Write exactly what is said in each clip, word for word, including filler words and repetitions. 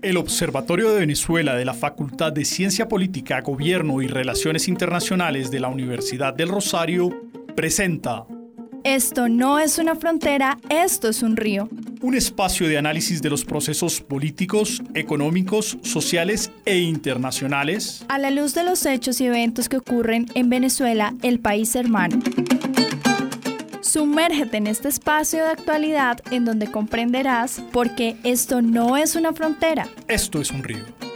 El Observatorio de Venezuela de la Facultad de Ciencia Política, Gobierno y Relaciones Internacionales de la Universidad del Rosario presenta Esto no es una frontera, esto es un río. Un espacio de análisis de los procesos políticos, económicos, sociales e internacionales A la luz de los hechos y eventos que ocurren en Venezuela, el país hermano. Sumérgete en este espacio de actualidad en donde comprenderás por qué esto no es una frontera. Esto es un río.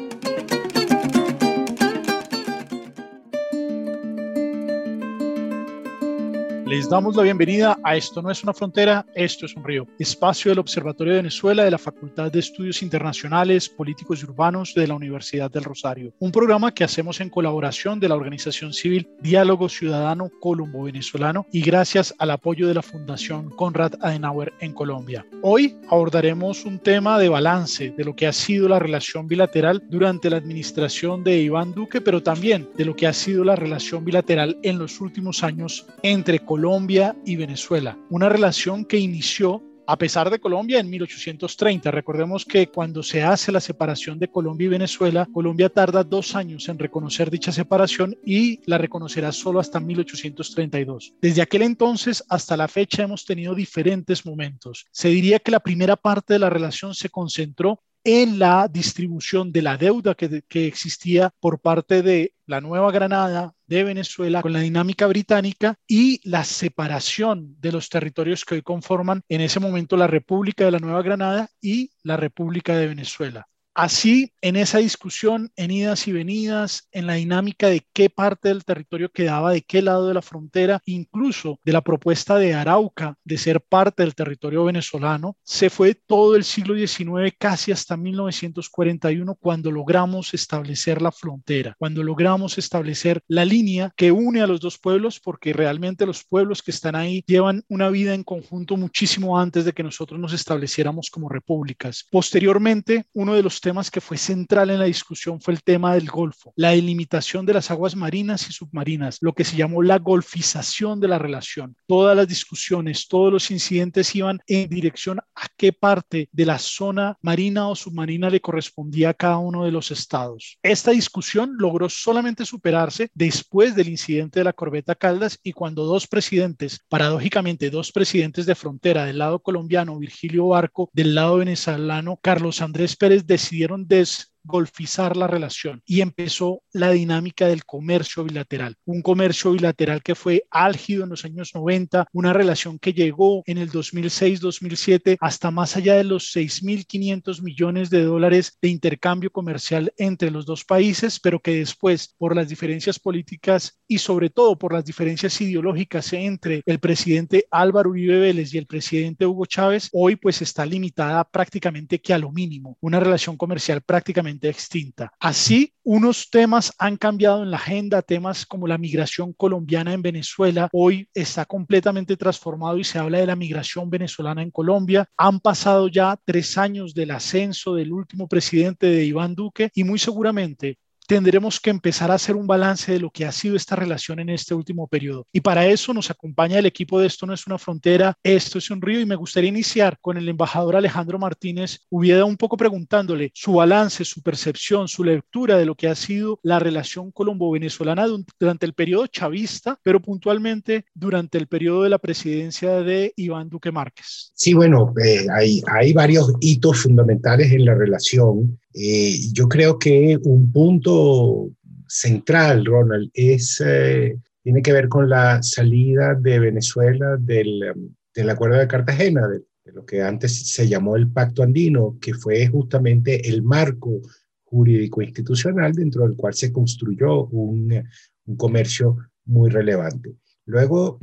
Les damos la bienvenida a Esto no es una frontera, esto es un río, espacio del Observatorio de Venezuela de la Facultad de Estudios Internacionales, Políticos y Urbanos de la Universidad del Rosario. Un programa que hacemos en colaboración de la organización civil Diálogo Ciudadano Colombo-Venezolano y gracias al apoyo de la Fundación Konrad Adenauer en Colombia. Hoy abordaremos un tema de balance de lo que ha sido la relación bilateral durante la administración de Iván Duque, pero también de lo que ha sido la relación bilateral en los últimos años entre Colombia Colombia y Venezuela, una relación que inició a pesar de Colombia en mil ochocientos treinta. Recordemos que cuando se hace la separación de Colombia y Venezuela, Colombia tarda dos años en reconocer dicha separación y la reconocerá solo hasta mil ochocientos treinta y dos. Desde aquel entonces hasta la fecha hemos tenido diferentes momentos. Se diría que la primera parte de la relación se concentró en la distribución de la deuda que, que existía por parte de la Nueva Granada de Venezuela con la dinámica británica y la separación de los territorios que hoy conforman en ese momento la República de la Nueva Granada y la República de Venezuela. Así, en esa discusión, en idas y venidas, en la dinámica de qué parte del territorio quedaba de qué lado de la frontera, incluso de la propuesta de Arauca de ser parte del territorio venezolano, se fue todo el siglo diecinueve casi hasta mil novecientos cuarenta y uno cuando logramos establecer la frontera, cuando logramos establecer la línea que une a los dos pueblos, porque realmente los pueblos que están ahí llevan una vida en conjunto muchísimo antes de que nosotros nos estableciéramos como repúblicas. Posteriormente, uno de los temas que fue central en la discusión fue el tema del Golfo, la delimitación de las aguas marinas y submarinas, lo que se llamó la golfización de la relación. Todas las discusiones, todos los incidentes iban en dirección a qué parte de la zona marina o submarina le correspondía a cada uno de los estados. Esta discusión logró solamente superarse después del incidente de la corbeta Caldas y cuando dos presidentes, paradójicamente dos presidentes de frontera del lado colombiano, Virgilio Barco, del lado venezolano, Carlos Andrés Pérez, decidieron desgolfizar la relación y empezó la dinámica del comercio bilateral. Un comercio bilateral que fue álgido en los años noventa, una relación que llegó en el dos mil seis dos mil siete hasta más allá de los seis mil quinientos millones de dólares de intercambio comercial entre los dos países, pero que después, por las diferencias políticas y sobre todo por las diferencias ideológicas entre el presidente Álvaro Uribe Vélez y el presidente Hugo Chávez, hoy pues está limitada prácticamente que a lo mínimo, una relación comercial prácticamente extinta. Así, unos temas han cambiado en la agenda, temas como la migración colombiana en Venezuela, hoy está completamente transformado y se habla de la migración venezolana en Colombia. Han pasado ya tres años del ascenso del último presidente de Iván Duque y muy seguramente tendremos que empezar a hacer un balance de lo que ha sido esta relación en este último periodo. Y para eso nos acompaña el equipo de Esto no es una frontera, esto es un río, y me gustaría iniciar con el embajador Alejandro Martínez Ubieda, un poco preguntándole su balance, su percepción, su lectura de lo que ha sido la relación colombo-venezolana durante el periodo chavista, pero puntualmente durante el periodo de la presidencia de Iván Duque Márquez. Sí, bueno, eh, hay, hay varios hitos fundamentales en la relación. Eh, yo creo que un punto central, Ronald, es, eh, tiene que ver con la salida de Venezuela del, del Acuerdo de Cartagena, de, de lo que antes se llamó el Pacto Andino, que fue justamente el marco jurídico institucional dentro del cual se construyó un, un comercio muy relevante. Luego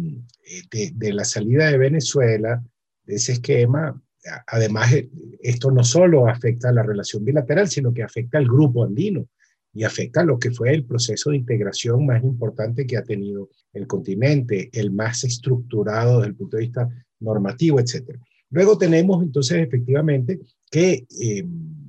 de, de la salida de Venezuela, de ese esquema, además, esto no solo afecta a la relación bilateral, sino que afecta al grupo andino y afecta a lo que fue el proceso de integración más importante que ha tenido el continente, el más estructurado desde el punto de vista normativo, etcétera. Luego tenemos entonces efectivamente que eh,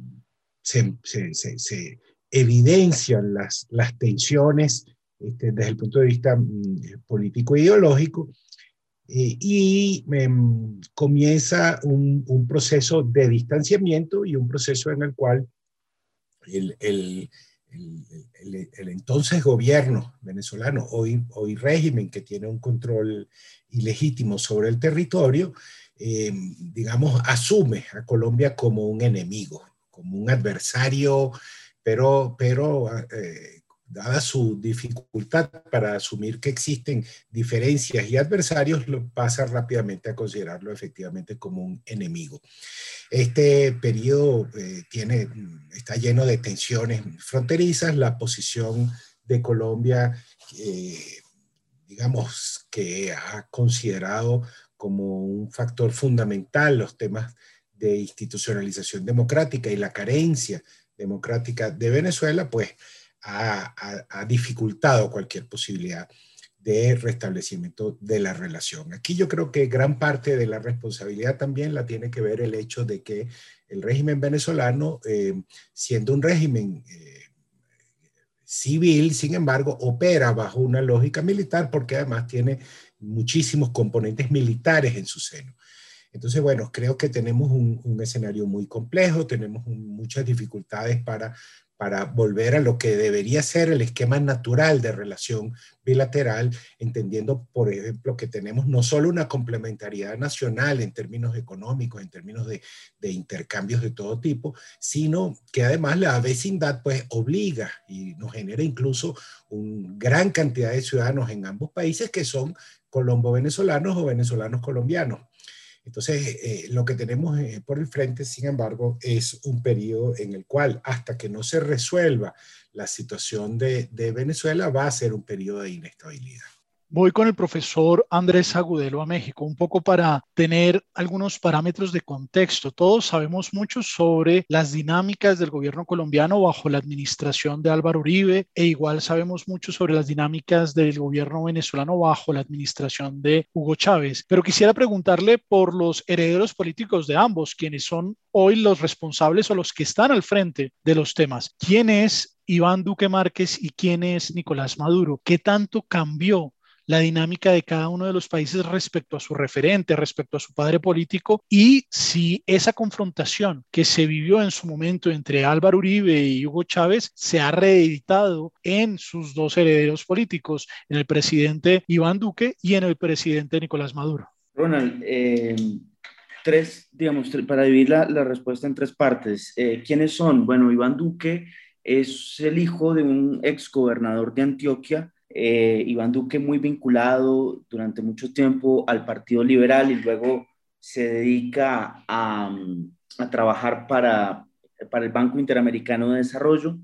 se, se, se, se evidencian las, las tensiones este, desde el punto de vista mm, político e ideológico. eh, y eh, comienza un, un proceso de distanciamiento y un proceso en el cual el, el, el, el, el entonces gobierno venezolano, hoy, hoy régimen que tiene un control ilegítimo sobre el territorio, eh, digamos, asume a Colombia como un enemigo, como un adversario, pero, pero eh, dada su dificultad para asumir que existen diferencias y adversarios, lo pasa rápidamente a considerarlo efectivamente como un enemigo. Este periodo eh, tiene, está lleno de tensiones fronterizas. La posición de Colombia, eh, digamos, que ha considerado como un factor fundamental los temas de institucionalización democrática y la carencia democrática de Venezuela, pues ha, ha, ha dificultado cualquier posibilidad de restablecimiento de la relación. Aquí yo creo que gran parte de la responsabilidad también la tiene que ver el hecho de que el régimen venezolano, eh, siendo un régimen eh, civil, sin embargo, opera bajo una lógica militar porque además tiene muchísimos componentes militares en su seno. Entonces, bueno, creo que tenemos un, un escenario muy complejo, tenemos un, muchas dificultades para, para volver a lo que debería ser el esquema natural de relación bilateral, entendiendo, por ejemplo, que tenemos no solo una complementariedad nacional en términos económicos, en términos de, de intercambios de todo tipo, sino que además la vecindad pues obliga y nos genera incluso una gran cantidad de ciudadanos en ambos países que son colombo-venezolanos o venezolanos-colombianos. Entonces, eh, lo que tenemos eh, por el frente, sin embargo, es un periodo en el cual, hasta que no se resuelva la situación de, de Venezuela, va a ser un periodo de inestabilidad. Voy con el profesor Andrés Agudelo a México, un poco para tener algunos parámetros de contexto. Todos sabemos mucho sobre las dinámicas del gobierno colombiano bajo la administración de Álvaro Uribe, e igual sabemos mucho sobre las dinámicas del gobierno venezolano bajo la administración de Hugo Chávez. Pero quisiera preguntarle por los herederos políticos de ambos, quienes son hoy los responsables o los que están al frente de los temas. ¿Quién es Iván Duque Márquez y quién es Nicolás Maduro? ¿Qué tanto cambió la dinámica de cada uno de los países respecto a su referente, respecto a su padre político, y si esa confrontación que se vivió en su momento entre Álvaro Uribe y Hugo Chávez se ha reeditado en sus dos herederos políticos, en el presidente Iván Duque y en el presidente Nicolás Maduro? Ronald, eh, tres, digamos, tres, para dividir la, la respuesta en tres partes. Eh, ¿Quiénes son? Bueno, Iván Duque es el hijo de un exgobernador de Antioquia. Eh, Iván Duque muy vinculado durante mucho tiempo al Partido Liberal y luego se dedica a, a trabajar para, para el Banco Interamericano de Desarrollo.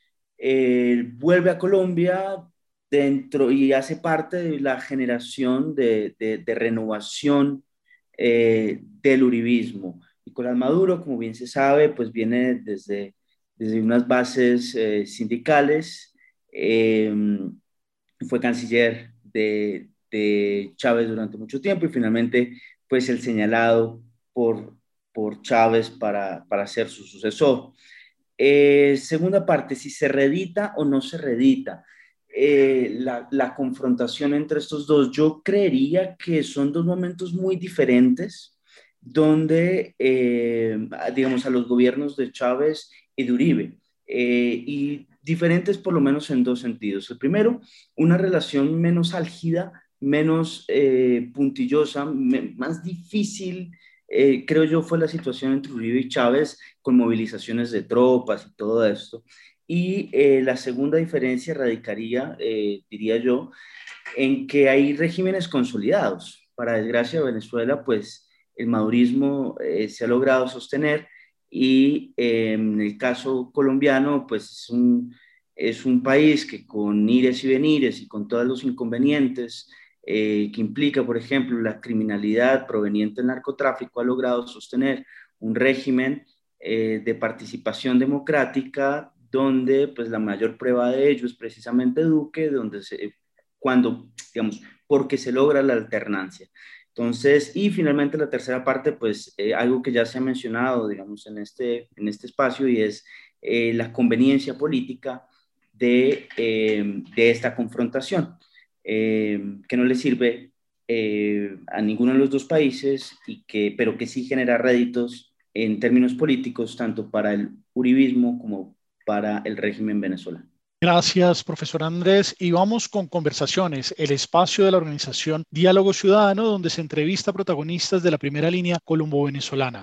Eh, vuelve a Colombia dentro y hace parte de la generación de, de, de renovación eh, del uribismo. Nicolás Maduro, como bien se sabe, pues viene desde, desde unas bases eh, sindicales. Eh, Fue canciller de, de Chávez durante mucho tiempo y finalmente pues el señalado por, por Chávez para, para ser su sucesor. Eh, segunda parte, si se reedita o no se reedita eh, la, la confrontación entre estos dos. Yo creería que son dos momentos muy diferentes donde, eh, digamos, a los gobiernos de Chávez y de Uribe. Eh, y diferentes por lo menos en dos sentidos. El primero, una relación menos álgida, menos eh, puntillosa, me, más difícil, eh, creo yo, fue la situación entre Uribe y Chávez con movilizaciones de tropas y todo esto. Y eh, la segunda diferencia radicaría, eh, diría yo, en que hay regímenes consolidados. Para desgracia de Venezuela, pues el madurismo eh, se ha logrado sostener y eh, en el caso colombiano, pues es un, es un país que con ires y venires y con todos los inconvenientes eh, que implica, por ejemplo, la criminalidad proveniente del narcotráfico, ha logrado sostener un régimen eh, de participación democrática donde pues la mayor prueba de ello es precisamente Duque, donde se, cuando, digamos, porque se logra la alternancia. Entonces, y finalmente la tercera parte, pues eh, algo que ya se ha mencionado, digamos, en este, en este espacio y es eh, la conveniencia política de, eh, de esta confrontación, eh, que no le sirve eh, a ninguno de los dos países, y que, pero que sí genera réditos en términos políticos, tanto para el uribismo como para el régimen venezolano. Gracias, profesor Andrés. Y vamos con Conversaciones, el espacio de la organización Diálogo Ciudadano, donde se entrevista a protagonistas de la primera línea colombo-venezolana.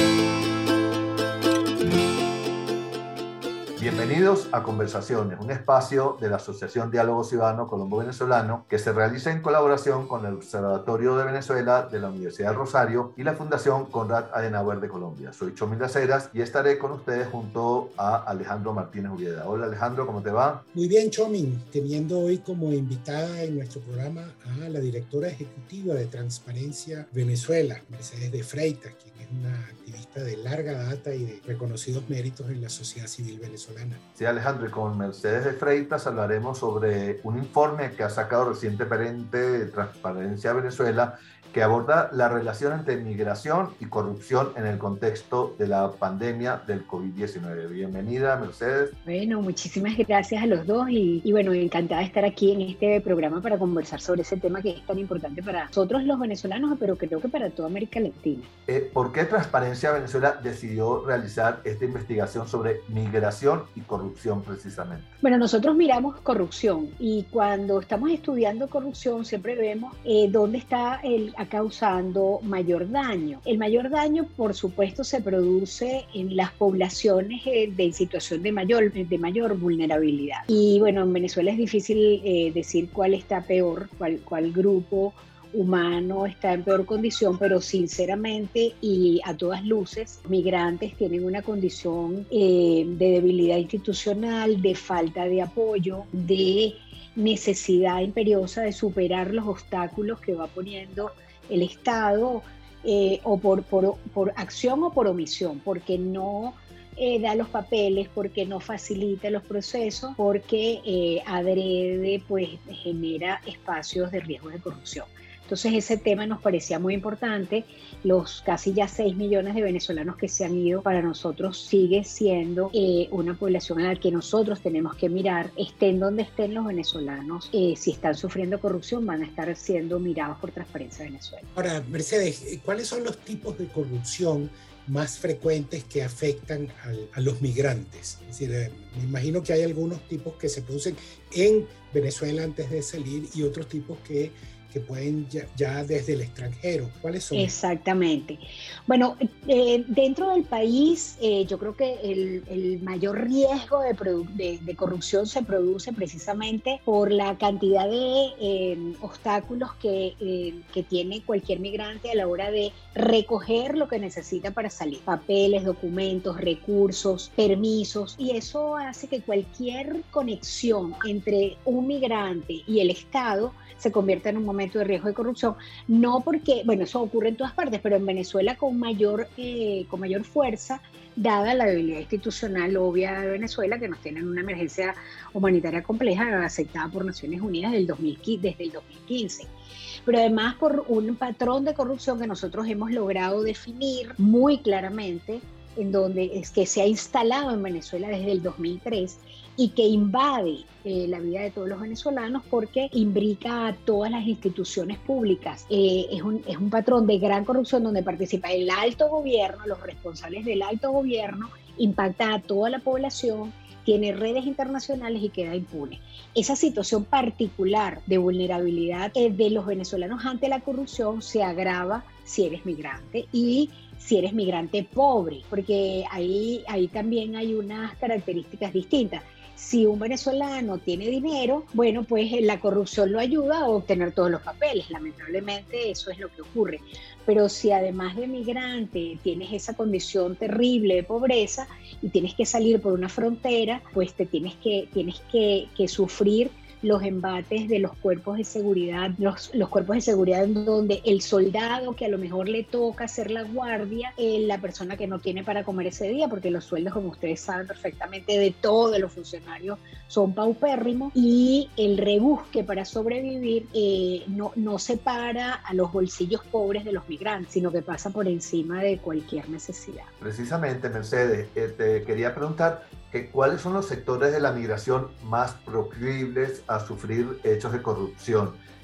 Bienvenidos a Conversaciones, un espacio de la Asociación Diálogo Ciudadano Colombo-Venezolano que se realiza en colaboración con el Observatorio de Venezuela de la Universidad del Rosario y la Fundación Konrad Adenauer de Colombia. Soy Chomil Las Heras y estaré con ustedes junto a Alejandro Martínez Ubieda. Hola Alejandro, ¿cómo te va? Muy bien, Chomil, teniendo hoy como invitada en nuestro programa a la directora ejecutiva de Transparencia Venezuela, Mercedes de Freitas, quien es una activista de larga data y de reconocidos méritos en la sociedad civil venezolana. Sí, Alejandro, y con Mercedes de Freitas hablaremos sobre un informe que ha sacado recientemente de Transparencia Venezuela que aborda la relación entre migración y corrupción en el contexto de la pandemia del COVID diecinueve. Bienvenida, Mercedes. Bueno, muchísimas gracias a los dos y, y bueno, encantada de estar aquí en este programa para conversar sobre ese tema que es tan importante para nosotros los venezolanos, pero creo que para toda América Latina. Eh, ¿Por qué Transparencia Venezuela decidió realizar esta investigación sobre migración y corrupción precisamente? Bueno, nosotros miramos corrupción y cuando estamos estudiando corrupción siempre vemos eh, dónde está el causando mayor daño. El mayor daño, por supuesto, se produce en las poblaciones eh, de situación de mayor, de mayor vulnerabilidad. Y bueno, en Venezuela es difícil eh, decir cuál está peor, cuál, cuál grupo humano está en peor condición, pero sinceramente y a todas luces, migrantes tienen una condición eh, de debilidad institucional, de falta de apoyo, de necesidad imperiosa de superar los obstáculos que va poniendo el Estado, eh, o por, por, por acción o por omisión, porque no eh, da los papeles, porque no facilita los procesos, porque eh, adrede, pues genera espacios de riesgo de corrupción. Entonces ese tema nos parecía muy importante. Los casi ya seis millones de venezolanos que se han ido, para nosotros sigue siendo eh, una población a la que nosotros tenemos que mirar, estén donde estén los venezolanos. Eh, si están sufriendo corrupción, van a estar siendo mirados por Transparencia Venezuela. Ahora, Mercedes, ¿cuáles son los tipos de corrupción más frecuentes que afectan al, a los migrantes? Es decir, eh, me imagino que hay algunos tipos que se producen en Venezuela antes de salir y otros tipos que que pueden ya, ya desde el extranjero. ¿Cuáles son? Exactamente. Bueno, eh, dentro del país eh, yo creo que el, el mayor riesgo de, de, de corrupción se produce precisamente por la cantidad de eh, obstáculos que, eh, que tiene cualquier migrante a la hora de recoger lo que necesita para salir. Papeles, documentos, recursos, permisos, y eso hace que cualquier conexión entre un migrante y el Estado se convierta en un momento de riesgo de corrupción, no porque, bueno, eso ocurre en todas partes, pero en Venezuela con mayor, eh, con mayor fuerza, dada la debilidad institucional obvia de Venezuela, que nos tiene en una emergencia humanitaria compleja aceptada por Naciones Unidas del dos mil quince, desde el dos mil quince. Pero además por un patrón de corrupción que nosotros hemos logrado definir muy claramente, en donde es que se ha instalado en Venezuela desde el dos mil tres y que invade eh, la vida de todos los venezolanos porque imbrica a todas las instituciones públicas. Eh, es, un, es un patrón de gran corrupción donde participa el alto gobierno, los responsables del alto gobierno, impacta a toda la población, tiene redes internacionales y queda impune. Esa situación particular de vulnerabilidad eh, de los venezolanos ante la corrupción se agrava si eres migrante y si eres migrante pobre, porque ahí, ahí también hay unas características distintas. Si un venezolano tiene dinero, bueno, pues la corrupción lo ayuda a obtener todos los papeles. Lamentablemente eso es lo que ocurre. Pero si además de migrante tienes esa condición terrible de pobreza y tienes que salir por una frontera, pues te tienes que, tienes que, que sufrir los embates de los cuerpos de seguridad, los, los cuerpos de seguridad en donde el soldado que a lo mejor le toca hacer la guardia, eh, la persona que no tiene para comer ese día, porque los sueldos, como ustedes saben perfectamente, de todos los funcionarios son paupérrimos, y el rebusque para sobrevivir eh, no, no separa a los bolsillos pobres de los migrantes, sino que pasa por encima de cualquier necesidad. Precisamente, Mercedes, eh, te quería preguntar que cuáles son los sectores de la migración más proclives a sufrir hechos de corrupción.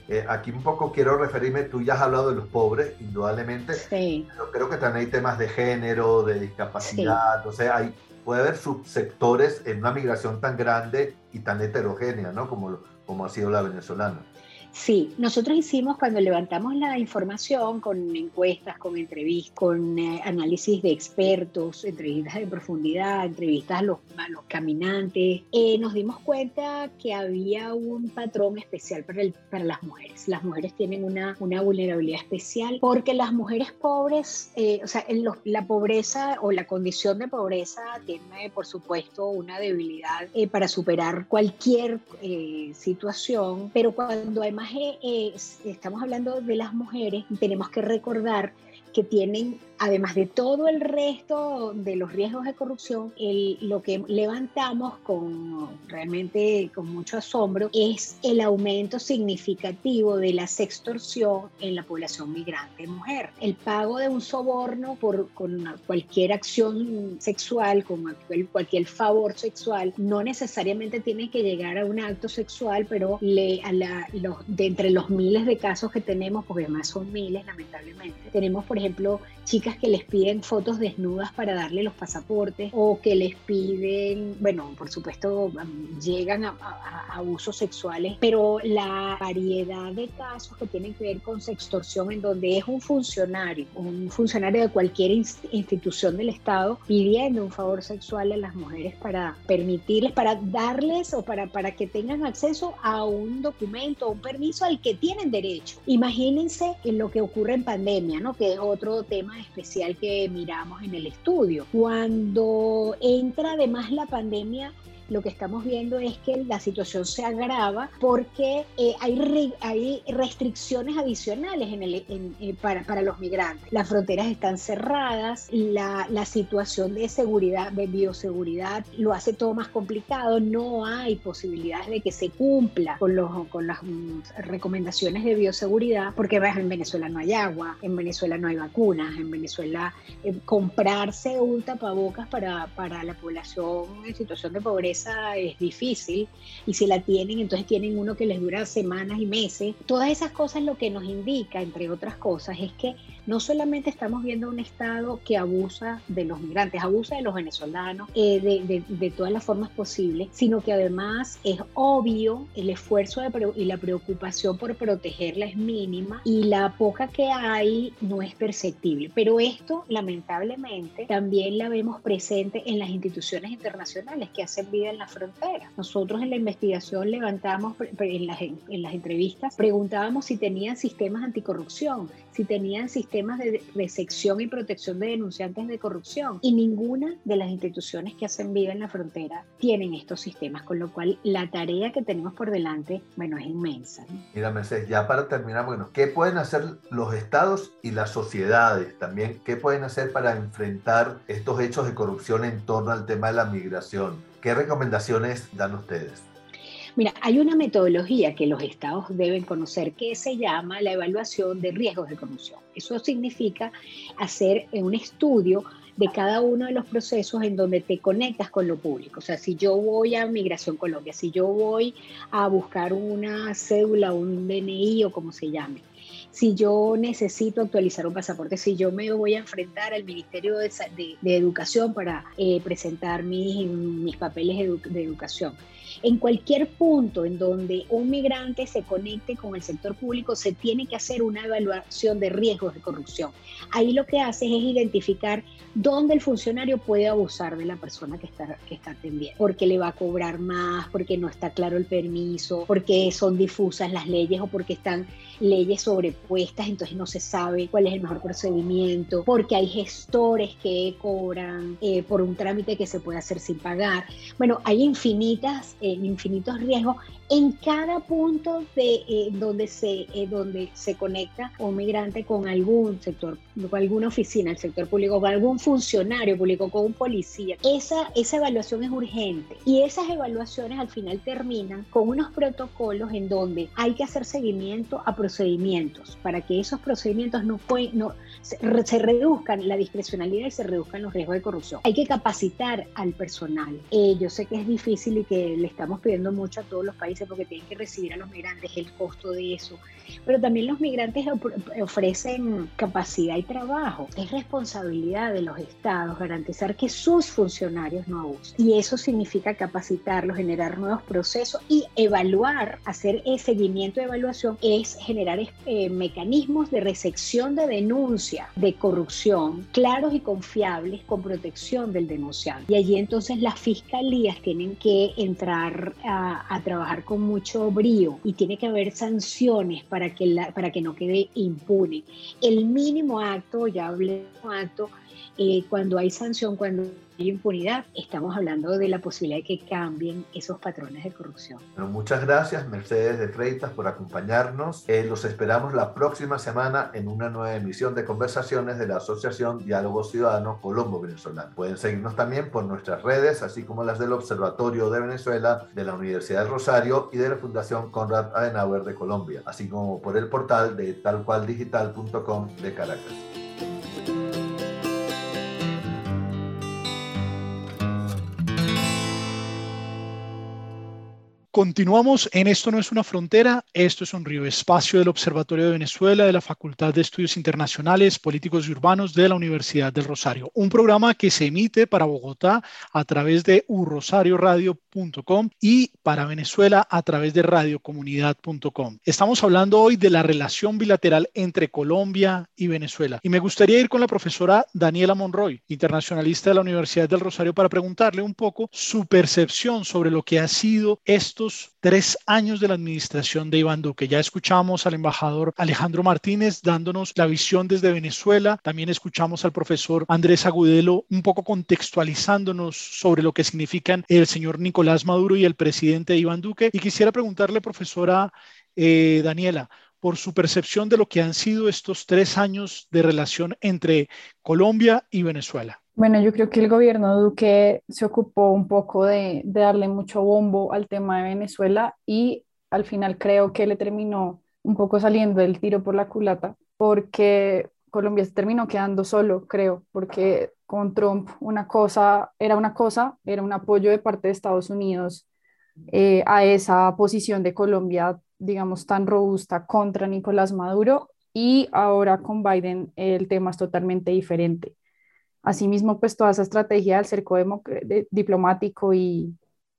Eh, aquí un poco quiero referirme, tú ya has hablado de los pobres, indudablemente, sí. pero creo que también hay temas de género, de discapacidad, sí. O sea, hay, puede haber subsectores en una migración tan grande y tan heterogénea, ¿no? Como, como ha sido la venezolana. Sí, nosotros hicimos cuando levantamos la información con encuestas, con entrevistas, con eh, análisis de expertos, entrevistas de profundidad, entrevistas a los, a los caminantes, eh, nos dimos cuenta que había un patrón especial para, el, para las mujeres. Las mujeres tienen una, una vulnerabilidad especial porque las mujeres pobres, eh, o sea, en los, la pobreza o la condición de pobreza tiene, por supuesto, una debilidad eh, para superar cualquier eh, situación, pero cuando hay Eh, eh, estamos hablando de las mujeres, tenemos que recordar que tienen, además de todo el resto de los riesgos de corrupción, el, lo que levantamos con realmente con mucho asombro es el aumento significativo de la sextorsión en la población migrante mujer. El pago de un soborno por con cualquier acción sexual, con cualquier, cualquier favor sexual, no necesariamente tiene que llegar a un acto sexual, pero le, a la, los, de entre los miles de casos que tenemos, porque además son miles lamentablemente, tenemos por ejemplo chicas que les piden fotos desnudas para darle los pasaportes o que les piden, bueno, por supuesto llegan a, a, a abusos sexuales, pero la variedad de casos que tienen que ver con sextorsión en donde es un funcionario, un funcionario de cualquier institución del Estado pidiendo un favor sexual a las mujeres para permitirles, para darles o para, para que tengan acceso a un documento o un permiso al que tienen derecho. Imagínense en lo que ocurre en pandemia, ¿no? Que es otro tema especial que miramos en el estudio. Cuando entra además la pandemia, lo que estamos viendo es que la situación se agrava porque eh, hay, re, hay restricciones adicionales en el, en, eh, para, para los migrantes. Las fronteras están cerradas, la, la situación de seguridad, de bioseguridad, lo hace todo más complicado. No hay posibilidades de que se cumpla con, los, con las um, recomendaciones de bioseguridad, porque en Venezuela no hay agua, en Venezuela no hay vacunas, en Venezuela eh, comprarse un tapabocas para, para la población en situación de pobreza es difícil, y si la tienen, entonces tienen uno que les dura semanas y meses. Todas esas cosas lo que nos indica, entre otras cosas, es que no solamente estamos viendo un Estado que abusa de los migrantes, abusa de los venezolanos, eh, de, de, de todas las formas posibles, sino que además es obvio el esfuerzo de pre- y la preocupación por protegerla es mínima y la poca que hay no es perceptible. Pero esto, lamentablemente, también la vemos presente en las instituciones internacionales que hacen vida en la frontera. Nosotros en la investigación levantamos, en las, en las entrevistas, preguntábamos si tenían sistemas anticorrupción, si tenían sistemas de recepción y protección de denunciantes de corrupción, y ninguna de las instituciones que hacen vida en la frontera tienen estos sistemas, con lo cual la tarea que tenemos por delante, bueno, es inmensa, ¿no? Mira, Mercedes, ya para terminar, bueno, ¿qué pueden hacer los estados y las sociedades también? ¿Qué pueden hacer para enfrentar estos hechos de corrupción en torno al tema de la migración? ¿Qué recomendaciones dan ustedes? Mira, hay una metodología que los estados deben conocer que se llama la evaluación de riesgos de corrupción. Eso significa hacer un estudio de cada uno de los procesos en donde te conectas con lo público. O sea, si yo voy a Migración Colombia, si yo voy a buscar una cédula, un D N I o como se llame, si yo necesito actualizar un pasaporte, si yo me voy a enfrentar al Ministerio de, de, de Educación para eh, presentar mis, mis papeles edu, de educación. En cualquier punto en donde un migrante se conecte con el sector público, se tiene que hacer una evaluación de riesgos de corrupción. Ahí lo que haces es identificar dónde el funcionario puede abusar de la persona que está, que está atendiendo, porque le va a cobrar más, porque no está claro el permiso, porque son difusas las leyes o porque están leyes sobrepuestas, entonces no se sabe cuál es el mejor procedimiento, porque hay gestores que cobran eh, por un trámite que se puede hacer sin pagar. Bueno, hay infinitas, eh, infinitos riesgos en cada punto de eh, donde se eh, donde se conecta un migrante con algún sector, con alguna oficina del sector público, con algún funcionario público, con un policía. Esa, esa evaluación es urgente, y esas evaluaciones al final terminan con unos protocolos en donde hay que hacer seguimiento a procedimientos para que esos procedimientos no, pueden, no, se, se reduzcan la discrecionalidad y se reduzcan los riesgos de corrupción. Hay que capacitar al personal. Eh, yo sé que es difícil y que le estamos pidiendo mucho a todos los países porque tienen que recibir a los migrantes, el costo de eso, pero también los migrantes ofrecen capacidad y trabajo. Es responsabilidad de los estados garantizar que sus funcionarios no abusen, y eso significa capacitarlos, generar nuevos procesos y evaluar, hacer el seguimiento de evaluación, es generar eh, mecanismos de recepción de denuncia de corrupción claros y confiables con protección del denunciante. Y allí entonces las fiscalías tienen que entrar a, a trabajar con mucho brío y tiene que haber sanciones para que, la, para que no quede impune. El mínimo acto, ya hablé de un acto, eh, cuando hay sanción, cuando hay impunidad, estamos hablando de la posibilidad de que cambien esos patrones de corrupción. Bueno, muchas gracias, Mercedes de Freitas, por acompañarnos. Eh, los esperamos la próxima semana en una nueva emisión de conversaciones de la Asociación Diálogo Ciudadano Colombo-Venezolano. Pueden seguirnos también por nuestras redes, así como las del Observatorio de Venezuela, de la Universidad del Rosario y de la Fundación Konrad Adenauer de Colombia, así como por el portal de tal cual digital punto com de Caracas. Continuamos en Esto no es una frontera, esto es un río, espacio del Observatorio de Venezuela de la Facultad de Estudios Internacionales, Políticos y Urbanos de la Universidad del Rosario. Un programa que se emite para Bogotá a través de u rosario radio punto com y para Venezuela a través de radio comunidad punto com. Estamos hablando hoy de la relación bilateral entre Colombia y Venezuela. Y me gustaría ir con la profesora Daniela Monroy, internacionalista de la Universidad del Rosario, para preguntarle un poco su percepción sobre lo que ha sido esto tres años de la administración de Iván Duque. Ya escuchamos al embajador Alejandro Martínez dándonos la visión desde Venezuela. También escuchamos al profesor Andrés Agudelo un poco contextualizándonos sobre lo que significan el señor Nicolás Maduro y el presidente Iván Duque. Y quisiera preguntarle, profesora eh, Daniela, por su percepción de lo que han sido estos tres años de relación entre Colombia y Venezuela. Bueno, yo creo que el gobierno de Duque se ocupó un poco de, de darle mucho bombo al tema de Venezuela y al final creo que le terminó un poco saliendo el tiro por la culata porque Colombia se terminó quedando solo, creo, porque con Trump una cosa era una cosa, era un apoyo de parte de Estados Unidos eh, a esa posición de Colombia, digamos, tan robusta contra Nicolás Maduro, y ahora con Biden el tema es totalmente diferente. Asimismo, pues toda esa estrategia del cerco de, diplomático y,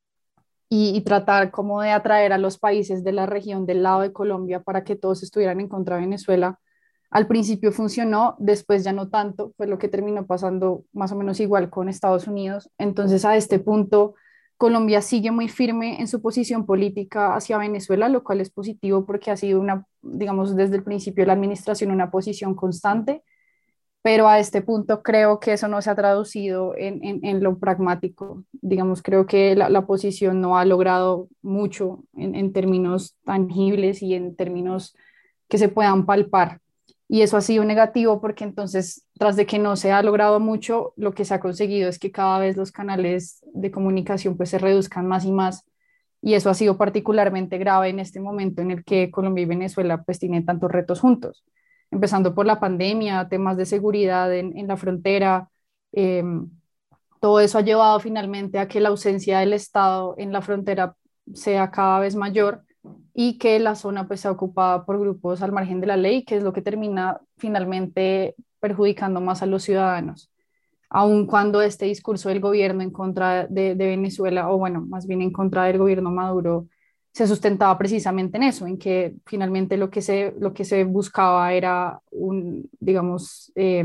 y, y tratar como de atraer a los países de la región del lado de Colombia para que todos estuvieran en contra de Venezuela, al principio funcionó, después ya no tanto, fue lo que terminó pasando más o menos igual con Estados Unidos. Entonces, a este punto, Colombia sigue muy firme en su posición política hacia Venezuela, lo cual es positivo porque ha sido una, digamos, desde el principio de la administración una posición constante. Pero a este punto creo que eso no se ha traducido en, en, en lo pragmático. Digamos, creo que la, la oposición no ha logrado mucho en, en términos tangibles y en términos que se puedan palpar. Y eso ha sido negativo porque entonces, tras de que no se ha logrado mucho, lo que se ha conseguido es que cada vez los canales de comunicación pues, se reduzcan más y más. Y eso ha sido particularmente grave en este momento en el que Colombia y Venezuela pues, tienen tantos retos juntos, empezando por la pandemia, temas de seguridad en, en la frontera. Eh, todo eso ha llevado finalmente a que la ausencia del Estado en la frontera sea cada vez mayor y que la zona pues, sea ocupada por grupos al margen de la ley, que es lo que termina finalmente perjudicando más a los ciudadanos. Aun cuando este discurso del gobierno en contra de, de Venezuela, o bueno, más bien en contra del gobierno Maduro, se sustentaba precisamente en eso, en que finalmente lo que se, lo que se buscaba era, un, digamos, eh,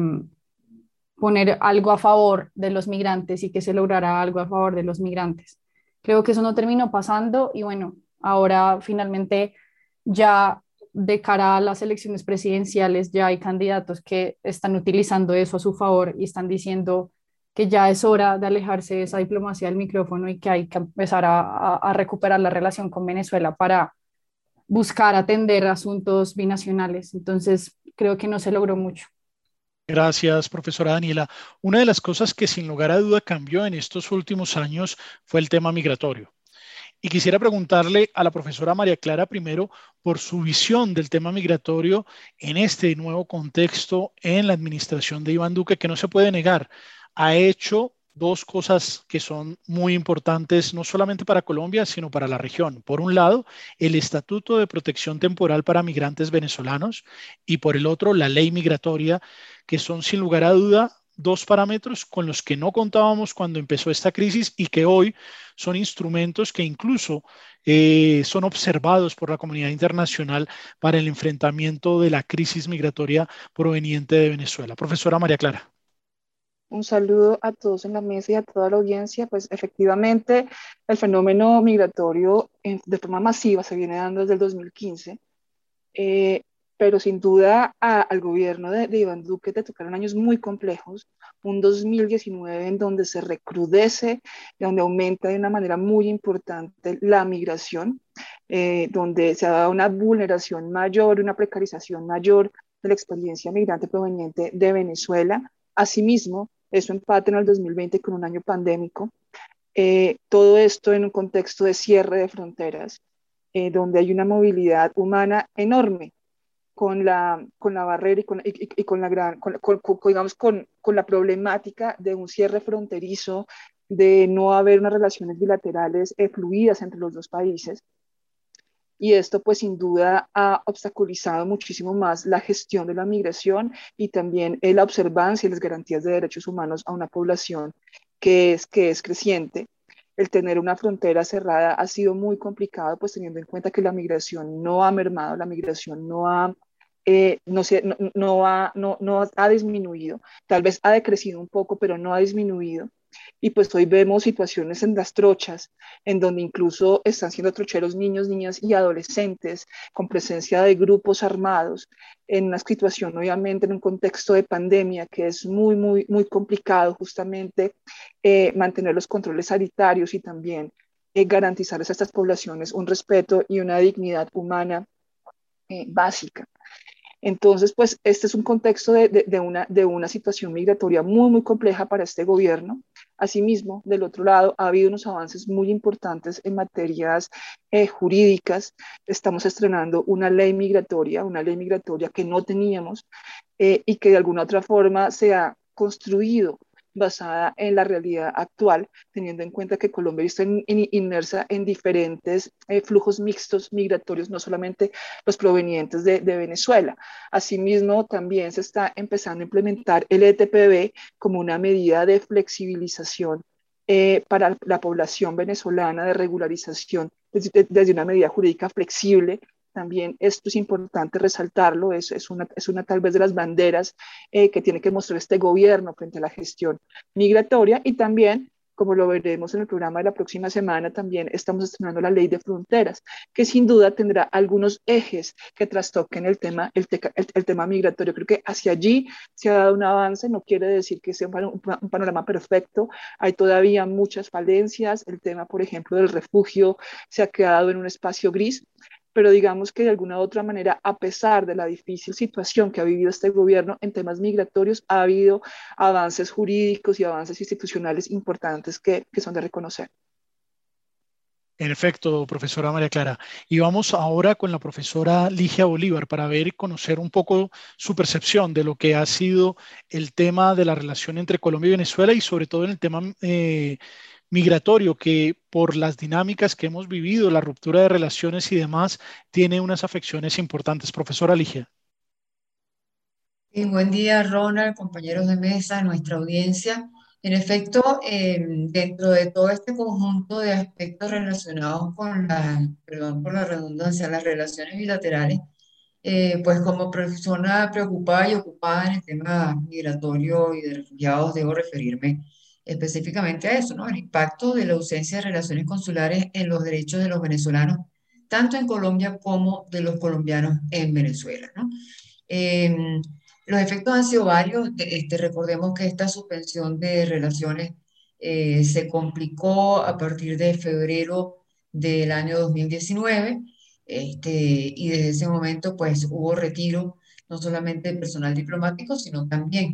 poner algo a favor de los migrantes y que se lograra algo a favor de los migrantes. Creo que eso no terminó pasando y bueno, ahora finalmente ya de cara a las elecciones presidenciales ya hay candidatos que están utilizando eso a su favor y están diciendo que ya es hora de alejarse de esa diplomacia del micrófono y que hay que empezar a, a, a recuperar la relación con Venezuela para buscar atender asuntos binacionales. Entonces, creo que no se logró mucho. Gracias, profesora Daniela. Una de las cosas que sin lugar a duda cambió en estos últimos años fue el tema migratorio. Y quisiera preguntarle a la profesora María Clara primero por su visión del tema migratorio en este nuevo contexto en la administración de Iván Duque, que no se puede negar, ha hecho dos cosas que son muy importantes, no solamente para Colombia, sino para la región. Por un lado, el Estatuto de Protección Temporal para Migrantes Venezolanos y por el otro, la Ley Migratoria, que son sin lugar a duda dos parámetros con los que no contábamos cuando empezó esta crisis y que hoy son instrumentos que incluso eh, son observados por la comunidad internacional para el enfrentamiento de la crisis migratoria proveniente de Venezuela. Profesora María Clara. Un saludo a todos en la mesa y a toda la audiencia. Pues efectivamente el fenómeno migratorio en, de forma masiva se viene dando desde el dos mil quince, eh, pero sin duda a, al gobierno de, de Iván Duque te tocaron años muy complejos, un dos mil diecinueve en donde se recrudece, donde aumenta de una manera muy importante la migración, eh, donde se ha dado una vulneración mayor, una precarización mayor de la experiencia migrante proveniente de Venezuela. Asimismo, eso empata en el dos mil veinte con un año pandémico. Eh, todo esto en un contexto de cierre de fronteras, eh, donde hay una movilidad humana enorme con la, con la barrera y con, y, y con la gran, con, con, con, digamos, con, con la problemática de un cierre fronterizo, de no haber unas relaciones bilaterales eh, fluidas entre los dos países. Y esto pues sin duda ha obstaculizado muchísimo más la gestión de la migración y también eh, la observancia y las garantías de derechos humanos a una población que es, que es creciente. El tener una frontera cerrada ha sido muy complicado, pues teniendo en cuenta que la migración no ha mermado, la migración no ha, eh, no, se, no, no, ha, no, no ha disminuido, tal vez ha decrecido un poco, pero no ha disminuido. Y pues hoy vemos situaciones en las trochas, en donde incluso están siendo trocheros niños, niñas y adolescentes, con presencia de grupos armados, en una situación obviamente en un contexto de pandemia que es muy, muy, muy complicado justamente eh, mantener los controles sanitarios y también eh, garantizarles a estas poblaciones un respeto y una dignidad humana eh, básica. Entonces, pues este es un contexto de, de, de, una, de una situación migratoria muy, muy compleja para este gobierno. Asimismo, del otro lado, ha habido unos avances muy importantes en materias eh, jurídicas. Estamos estrenando una ley migratoria, una ley migratoria que no teníamos eh, y que de alguna otra forma se ha construido basada en la realidad actual, teniendo en cuenta que Colombia está in, in, inmersa en diferentes eh, flujos mixtos migratorios, no solamente los provenientes de, de Venezuela. Asimismo, también se está empezando a implementar el E T P B como una medida de flexibilización eh, para la población venezolana, de regularización desde, desde una medida jurídica flexible. También esto es importante resaltarlo, es, es, una, es una tal vez de las banderas eh, que tiene que mostrar este gobierno frente a la gestión migratoria. Y también, como lo veremos en el programa de la próxima semana, también estamos estrenando la ley de fronteras, que sin duda tendrá algunos ejes que trastoquen el tema, el, te, el, el tema migratorio. Creo que hacia allí se ha dado un avance, no quiere decir que sea un, un panorama perfecto, hay todavía muchas falencias, el tema, por ejemplo, del refugio se ha quedado en un espacio gris, pero digamos que de alguna u otra manera, a pesar de la difícil situación que ha vivido este gobierno en temas migratorios, ha habido avances jurídicos y avances institucionales importantes que, que son de reconocer. En efecto, profesora María Clara. Y vamos ahora con la profesora Ligia Bolívar para ver y conocer un poco su percepción de lo que ha sido el tema de la relación entre Colombia y Venezuela y sobre todo en el tema eh, migratorio, que por las dinámicas que hemos vivido, la ruptura de relaciones y demás, tiene unas afecciones importantes. Profesora Ligia. Sí, buen día, Ronald, compañeros de mesa, nuestra audiencia. En efecto, eh, dentro de todo este conjunto de aspectos relacionados con la, perdón por la redundancia, las relaciones bilaterales, eh, pues como persona preocupada y ocupada en el tema migratorio y de refugiados, debo referirme específicamente a eso, ¿no? El impacto de la ausencia de relaciones consulares en los derechos de los venezolanos, tanto en Colombia como de los colombianos en Venezuela, ¿no? Eh, los efectos han sido varios. Este, recordemos que esta suspensión de relaciones eh, se complicó a partir de febrero del año dos mil diecinueve, este, y desde ese momento pues hubo retiro no solamente de personal diplomático, sino también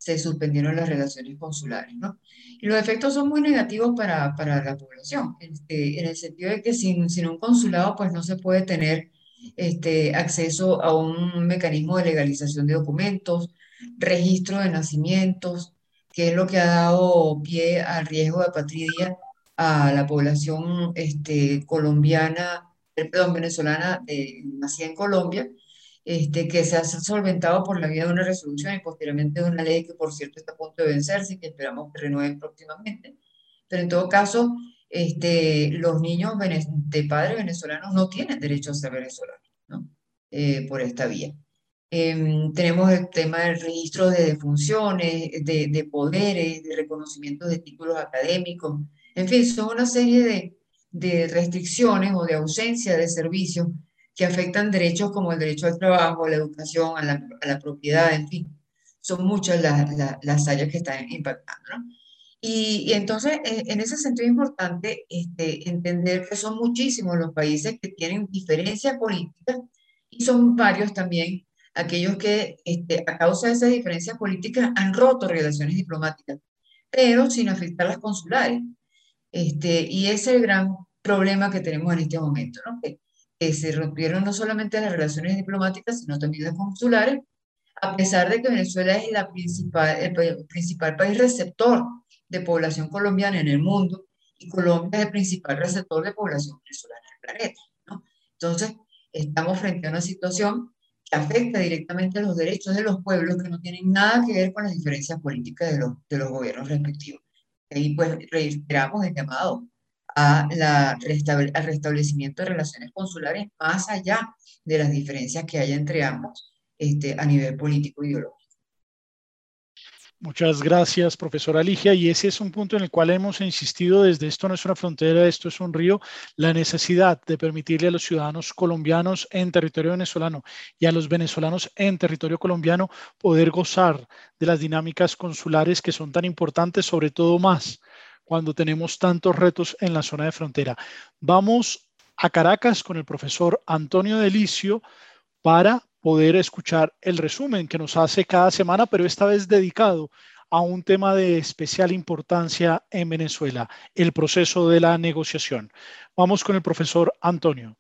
se suspendieron las relaciones consulares, ¿no? Y los efectos son muy negativos para, para la población, este, en el sentido de que sin, sin un consulado pues no se puede tener este, acceso a un mecanismo de legalización de documentos, registro de nacimientos, que es lo que ha dado pie al riesgo de apatridia a la población este, colombiana, eh, perdón, venezolana, eh, nacida en Colombia, este, que se ha solventado por la vía de una resolución y posteriormente de una ley que, por cierto, está a punto de vencerse y que esperamos que renueven próximamente. Pero en todo caso, este, los niños de padres venezolanos no tienen derecho a ser venezolanos, ¿no? Eh, por esta vía. Eh, tenemos el tema del registro de defunciones, de, de poderes, de reconocimiento de títulos académicos. En fin, son una serie de, de restricciones o de ausencia de servicios que afectan derechos como el derecho al trabajo, a la educación, a la, a la propiedad, en fin. Son muchas las, las, las áreas que están impactando, ¿no? Y, y entonces, en ese sentido es importante este, entender que son muchísimos los países que tienen diferencias políticas y son varios también aquellos que este, a causa de esas diferencias políticas han roto relaciones diplomáticas, pero sin afectar las consulares. Este, y ese es el gran problema que tenemos en este momento, ¿no? Que, que se rompieron no solamente las relaciones diplomáticas, sino también las consulares, a pesar de que Venezuela es la principal, el principal país receptor de población colombiana en el mundo, y Colombia es el principal receptor de población venezolana en el planeta, ¿no? Entonces, estamos frente a una situación que afecta directamente a los derechos de los pueblos, que no tienen nada que ver con las diferencias políticas de los, de los gobiernos respectivos. Ahí pues reiteramos el llamado a la restable, al restablecimiento de relaciones consulares más allá de las diferencias que haya entre ambos este, a nivel político e ideológico. Muchas gracias, profesora Ligia. Y ese es un punto en el cual hemos insistido desde Esto no es una frontera, esto es un río, la necesidad de permitirle a los ciudadanos colombianos en territorio venezolano y a los venezolanos en territorio colombiano poder gozar de las dinámicas consulares que son tan importantes, sobre todo más cuando tenemos tantos retos en la zona de frontera. Vamos a Caracas con el profesor Antonio Delicio para poder escuchar el resumen que nos hace cada semana, pero esta vez dedicado a un tema de especial importancia en Venezuela, el proceso de la negociación. Vamos con el profesor Antonio.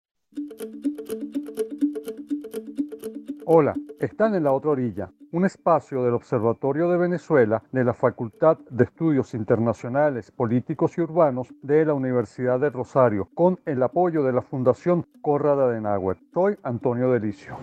Hola, están en la otra orilla, un espacio del Observatorio de Venezuela de la Facultad de Estudios Internacionales, Políticos y Urbanos de la Universidad de Rosario, con el apoyo de la Fundación Konrad Adenauer. Soy Antonio Delicio.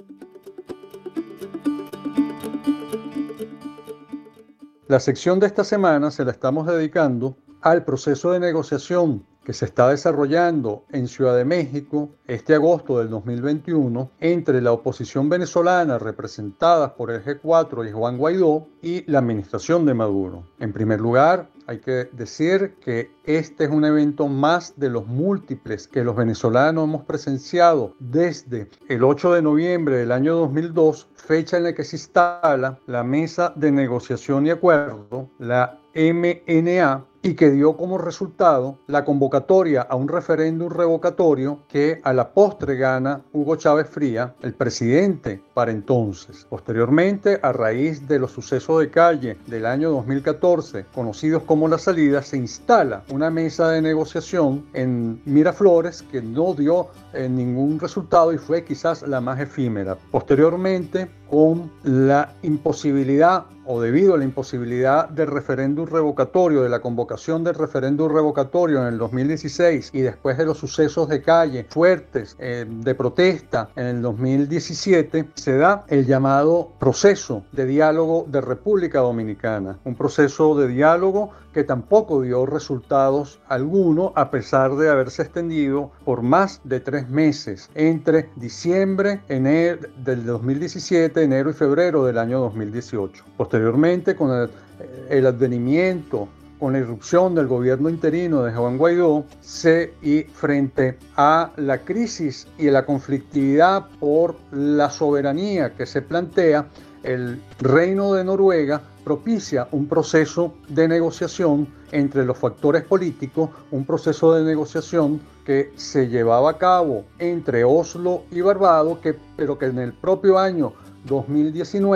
La sección de esta semana se la estamos dedicando al proceso de negociación que se está desarrollando en Ciudad de México este agosto del dos mil veintiuno entre la oposición venezolana representada por el G cuatro y Juan Guaidó y la administración de Maduro. En primer lugar, hay que decir que este es un evento más de los múltiples que los venezolanos hemos presenciado desde el ocho de noviembre del año dos mil dos, fecha en la que se instala la Mesa de Negociación y Acuerdo, la M N A, y que dio como resultado la convocatoria a un referéndum revocatorio que a la postre gana Hugo Chávez Fría, el presidente para entonces. Posteriormente, a raíz de los sucesos de calle del año dos mil catorce, conocidos como La Salida, se instala una mesa de negociación en Miraflores que no dio eh, ningún resultado y fue quizás la más efímera. Posteriormente, con la imposibilidad o debido a la imposibilidad del referéndum revocatorio, de la convocación del referéndum revocatorio en el dos mil dieciséis y después de los sucesos de calle fuertes eh, de protesta en el dos mil diecisiete, se da el llamado proceso de diálogo de República Dominicana, un proceso de diálogo que tampoco dio resultados alguno a pesar de haberse extendido por más de tres meses entre diciembre, enero del dos mil diecisiete, enero y febrero del año dos mil dieciocho. Posteriormente, con el, el advenimiento, con la irrupción del gobierno interino de Juan Guaidó, se, y frente a la crisis y la conflictividad por la soberanía que se plantea, el Reino de Noruega propicia un proceso de negociación entre los factores políticos, un proceso de negociación que se llevaba a cabo entre Oslo y Barbados, que, pero que en el propio año dos mil diecinueve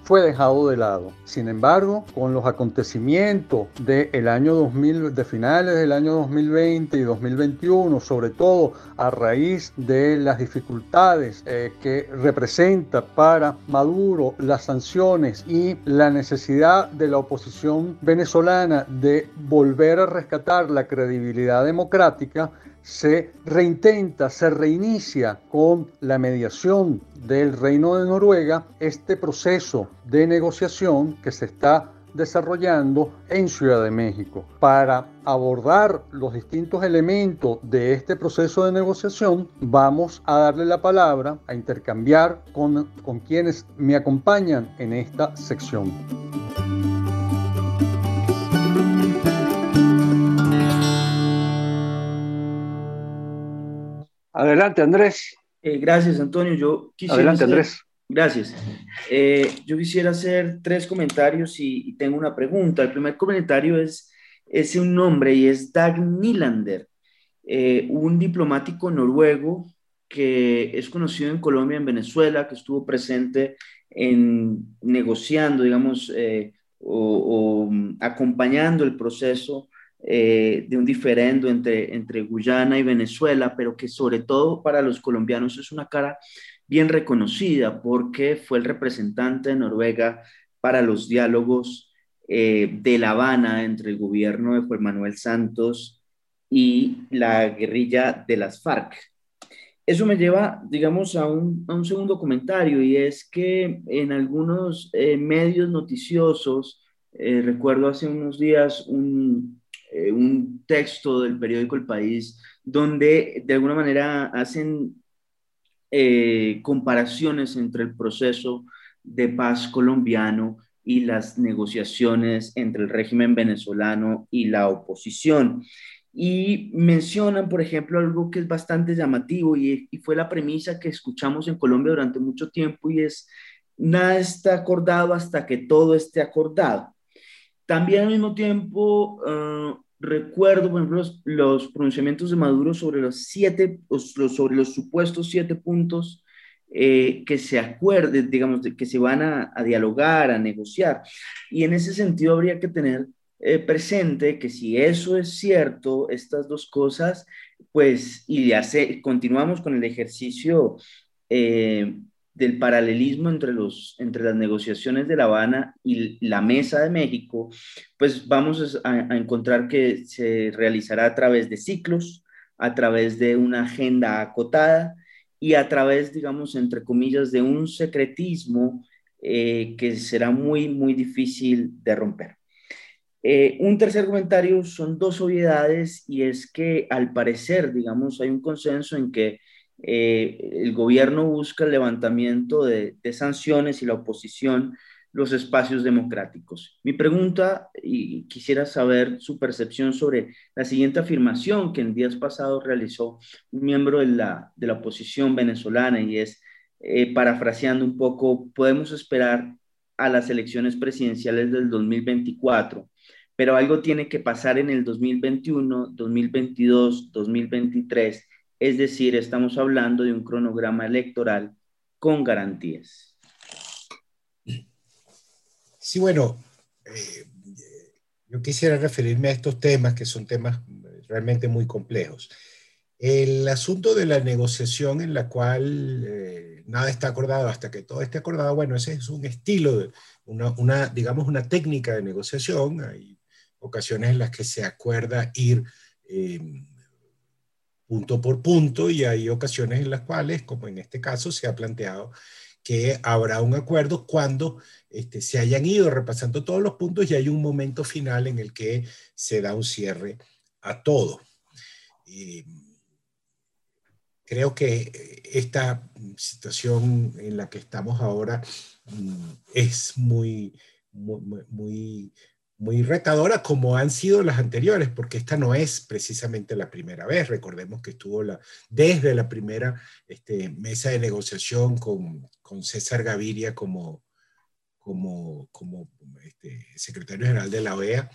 fue dejado de lado. Sin embargo, con los acontecimientos del año dos mil, de finales del año dos mil veinte y dos mil veintiuno, sobre todo a raíz de las dificultades eh, que representa para Maduro las sanciones y la necesidad de la oposición venezolana de volver a rescatar la credibilidad democrática, se reintenta, se reinicia con la mediación del Reino de Noruega este proceso de negociación que se está desarrollando en Ciudad de México. Para abordar los distintos elementos de este proceso de negociación, vamos a darle la palabra, a intercambiar con, con quienes me acompañan en esta sección. Adelante, Andrés. Eh, gracias, Antonio. Yo quisiera Adelante, hacer, Andrés. Gracias. Eh, yo quisiera hacer tres comentarios y, y tengo una pregunta. El primer comentario es, es un nombre y es Dag Nylander, eh, un diplomático noruego que es conocido en Colombia, en Venezuela, que estuvo presente en negociando, digamos, eh, o, o acompañando el proceso Eh, de un diferendo entre, entre Guyana y Venezuela, pero que sobre todo para los colombianos es una cara bien reconocida porque fue el representante de Noruega para los diálogos eh, de La Habana entre el gobierno de Juan Manuel Santos y la guerrilla de las FARC. Eso me lleva, digamos, a un, a un segundo comentario, y es que en algunos eh, medios noticiosos, eh, recuerdo hace unos días un Eh, un texto del periódico El País, donde de alguna manera hacen eh, comparaciones entre el proceso de paz colombiano y las negociaciones entre el régimen venezolano y la oposición. Y mencionan, por ejemplo, algo que es bastante llamativo y, y fue la premisa que escuchamos en Colombia durante mucho tiempo, y es: nada está acordado hasta que todo esté acordado. También al mismo tiempo uh, recuerdo, por ejemplo, los, los pronunciamientos de Maduro sobre los siete, los, sobre los supuestos siete puntos eh, que se acuerden, digamos, de, que se van a, a dialogar, a negociar. Y en ese sentido habría que tener eh, presente que si eso es cierto, estas dos cosas, pues, y ya se, continuamos con el ejercicio eh, del paralelismo entre, los, entre las negociaciones de La Habana y la Mesa de México, pues vamos a, a encontrar que se realizará a través de ciclos, a través de una agenda acotada y a través, digamos, entre comillas, de un secretismo eh, que será muy, muy difícil de romper. Eh, un tercer comentario son dos obviedades, y es que al parecer, digamos, hay un consenso en que Eh, el gobierno busca el levantamiento de, de sanciones y la oposición los espacios democráticos. Mi pregunta, y quisiera saber su percepción sobre la siguiente afirmación que en días pasados realizó un miembro de la, de la oposición venezolana, y es, eh, parafraseando un poco: podemos esperar a las elecciones presidenciales del dos mil veinticuatro, pero algo tiene que pasar en el dos mil veintiuno, dos mil veintidós, dos mil veintitrés. Es decir, estamos hablando de un cronograma electoral con garantías. Sí, bueno, eh, yo quisiera referirme a estos temas, que son temas realmente muy complejos. El asunto de la negociación en la cual eh, nada está acordado hasta que todo esté acordado, bueno, ese es un estilo, de una, una, digamos, una técnica de negociación. Hay ocasiones en las que se acuerda ir eh, punto por punto, y hay ocasiones en las cuales, como en este caso, se ha planteado que habrá un acuerdo cuando este, se hayan ido repasando todos los puntos y hay un momento final en el que se da un cierre a todo. Eh, creo que esta situación en la que estamos ahora mm, es muy, muy, muy muy retadora, como han sido las anteriores, porque esta no es precisamente la primera vez. Recordemos que estuvo la, desde la primera este, mesa de negociación con, con César Gaviria como, como, como este, secretario general de la O E A,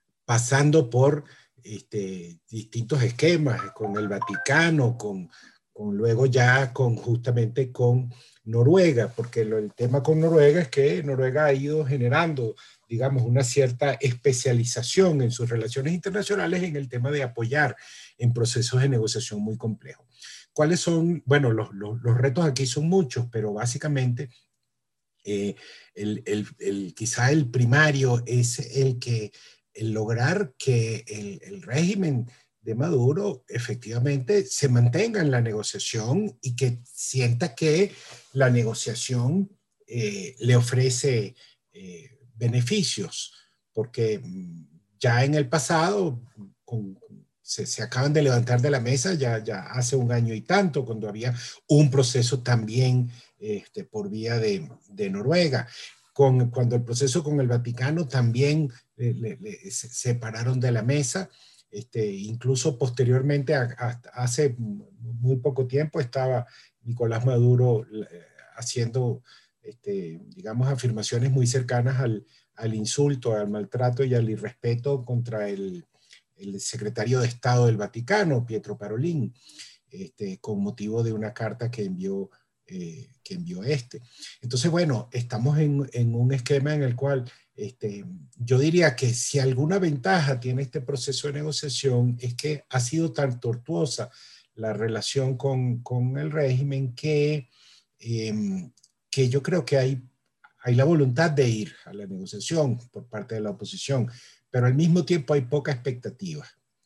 pasando por este, distintos esquemas con el Vaticano, con con luego ya con justamente con Noruega, porque lo, el tema con Noruega es que Noruega ha ido generando, digamos, una cierta especialización en sus relaciones internacionales en el tema de apoyar en procesos de negociación muy complejos. ¿Cuáles son? Bueno, los, los, los retos aquí son muchos, pero básicamente eh, el, el, el, quizá el primario es el que el lograr que el, el régimen de Maduro efectivamente se mantenga en la negociación y que sienta que la negociación eh, le ofrece eh, beneficios, porque ya en el pasado con, se, se acaban de levantar de la mesa ya, ya hace un año y tanto, cuando había un proceso también este, por vía de, de Noruega. Con, cuando el proceso con el Vaticano también le, le, le, se separaron de la mesa. Este, incluso posteriormente, a, a, hace muy poco tiempo, estaba Nicolás Maduro eh, haciendo, este, digamos, afirmaciones muy cercanas al, al insulto, al maltrato y al irrespeto contra el, el secretario de Estado del Vaticano, Pietro Parolin, este, con motivo de una carta que envió, eh, que envió este. Entonces, bueno, estamos en, en un esquema en el cual Este, yo diría que si alguna ventaja tiene este proceso de negociación es que ha sido tan tortuosa la relación con, con el régimen que, eh, que yo creo que hay, hay la voluntad de ir a la negociación por parte de la oposición, pero al mismo tiempo hay poca expectativa.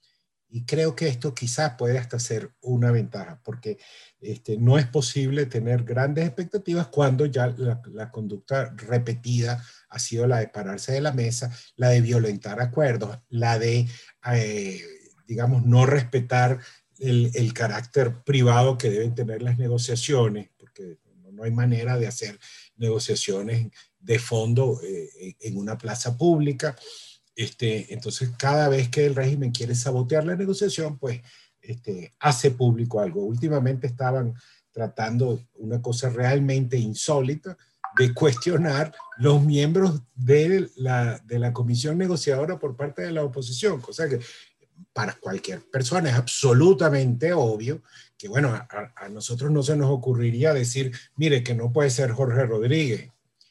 Y creo que esto quizás puede hasta ser una ventaja, porque este, no es posible tener grandes expectativas cuando ya la, la conducta repetida ha sido la de pararse de la mesa, la de violentar acuerdos, la de, eh, digamos, no respetar el, el carácter privado que deben tener las negociaciones, porque no, no hay manera de hacer negociaciones de fondo eh, en una plaza pública. Este, entonces, cada vez que el régimen quiere sabotear la negociación, pues este, hace público algo. Últimamente estaban tratando una cosa realmente insólita de cuestionar los miembros de la, de la comisión negociadora por parte de la oposición, cosa que para cualquier persona es absolutamente obvio que, bueno, a, a nosotros no se nos ocurriría decir, mire, que no puede ser Jorge Rodríguez.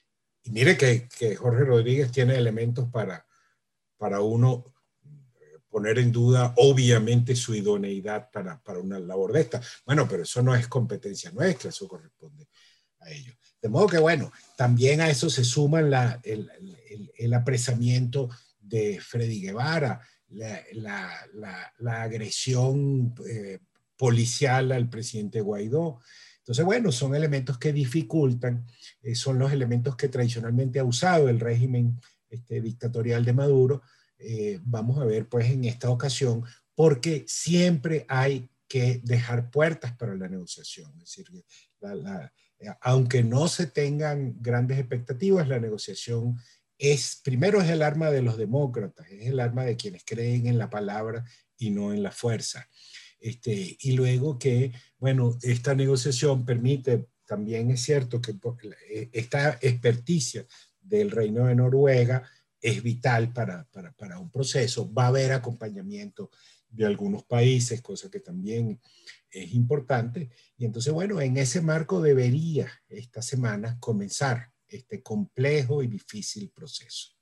Y mire que, que Jorge Rodríguez tiene elementos para para uno poner en duda obviamente su idoneidad para, para una labor de esta. Bueno, pero eso no es competencia nuestra, eso corresponde a ellos. De modo que, bueno, también a eso se suma la, el, el, el apresamiento de Freddy Guevara, la, la, la, la agresión eh, policial al presidente Guaidó. Entonces, bueno, son elementos que dificultan, eh, son los elementos que tradicionalmente ha usado el régimen Este, dictatorial de Maduro. Eh, vamos a ver pues en esta ocasión, porque siempre hay que dejar puertas para la negociación. Es decir, la, la, aunque no se tengan grandes expectativas, la negociación es, primero es el arma de los demócratas, es el arma de quienes creen en la palabra y no en la fuerza. Este, y luego que, bueno, esta negociación permite, también es cierto que esta experticia del Reino de Noruega es vital para, para, para un proceso. Va a haber acompañamiento de algunos países, cosa que también es importante. Y entonces, bueno, en ese marco debería esta semana comenzar este complejo y difícil proceso.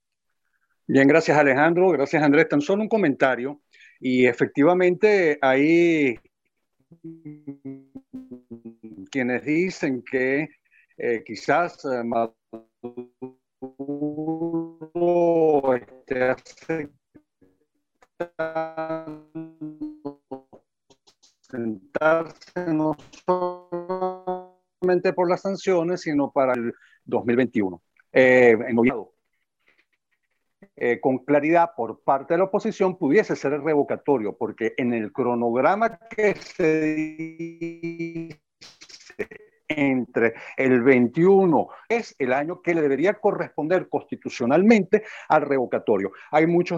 Bien, gracias Alejandro, gracias Andrés. Tan solo un comentario. Y efectivamente hay quienes dicen que eh, quizás eh, Maduro esté aceptando sentarse no solamente por las sanciones, sino para el dos mil veintiuno. Eh, en noviembre, eh, con claridad por parte de la oposición pudiese ser revocatorio, porque en el cronograma que se dice entre el veintiuno es el año que le debería corresponder constitucionalmente al revocatorio. Hay muchos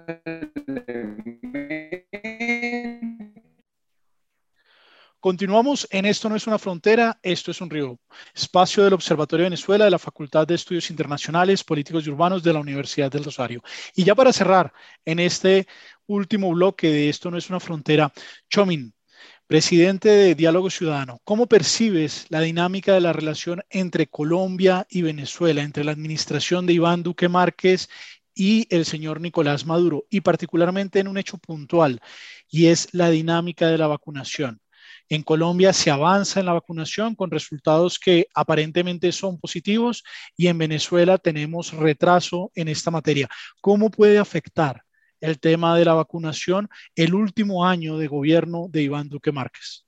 Continuamos en Esto no es una frontera, esto es un río, espacio del Observatorio de Venezuela de la Facultad de Estudios Internacionales, Políticos y Urbanos de la Universidad del Rosario. Y ya para cerrar, en este último bloque de Esto no es una frontera, Chomin, Presidente de Diálogo Ciudadano, ¿cómo percibes la dinámica de la relación entre Colombia y Venezuela, entre la administración de Iván Duque Márquez y el señor Nicolás Maduro, y particularmente en un hecho puntual, y es la dinámica de la vacunación? En Colombia se avanza en la vacunación con resultados que aparentemente son positivos, y en Venezuela tenemos retraso en esta materia. ¿Cómo puede afectar el tema de la vacunación el último año de gobierno de Iván Duque Márquez?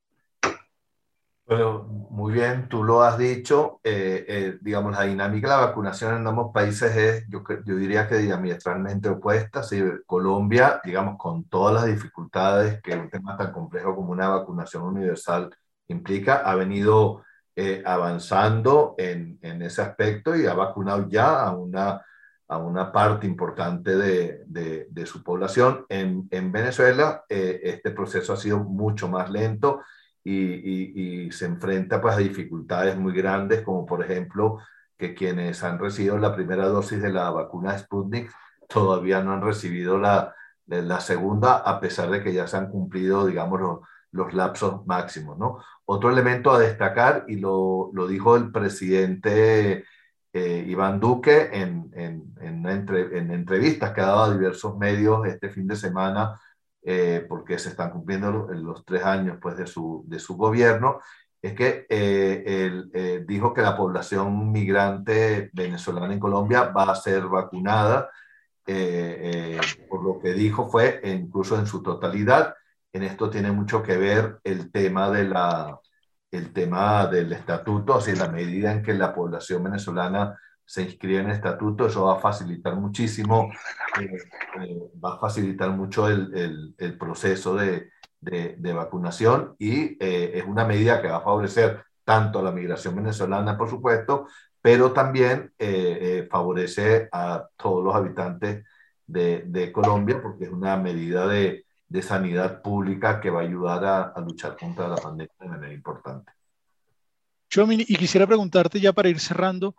Bueno, muy bien, tú lo has dicho, eh, eh, digamos, la dinámica de la vacunación en ambos países es, yo, yo diría que diametralmente opuesta. Sí, Colombia, digamos, con todas las dificultades que un tema tan complejo como una vacunación universal implica, ha venido eh, avanzando en, en ese aspecto y ha vacunado ya a una, a una parte importante de, de, de su población. En, en Venezuela, eh, este proceso ha sido mucho más lento. Y, y, y se enfrenta pues a dificultades muy grandes, como por ejemplo que quienes han recibido la primera dosis de la vacuna Sputnik todavía no han recibido la, la segunda, a pesar de que ya se han cumplido, digamos, los, los lapsos máximos, ¿no? Otro elemento a destacar, y lo, lo dijo el presidente eh, Iván Duque en, en, en, entre, en entrevistas que ha dado a diversos medios este fin de semana, Eh, porque se están cumpliendo los, los tres años pues, de, su, de su gobierno, es que eh, él eh, dijo que la población migrante venezolana en Colombia va a ser vacunada, eh, eh, por lo que dijo fue, incluso en su totalidad. En esto tiene mucho que ver el tema, de la, el tema del estatuto, así la medida en que la población venezolana se inscribe en el estatuto, eso va a facilitar muchísimo, eh, eh, va a facilitar mucho el, el, el proceso de, de, de vacunación, y eh, es una medida que va a favorecer tanto a la migración venezolana, por supuesto, pero también eh, eh, favorece a todos los habitantes de, de Colombia, porque es una medida de, de sanidad pública que va a ayudar a, a luchar contra la pandemia de manera importante. Txomin, y quisiera preguntarte ya para ir cerrando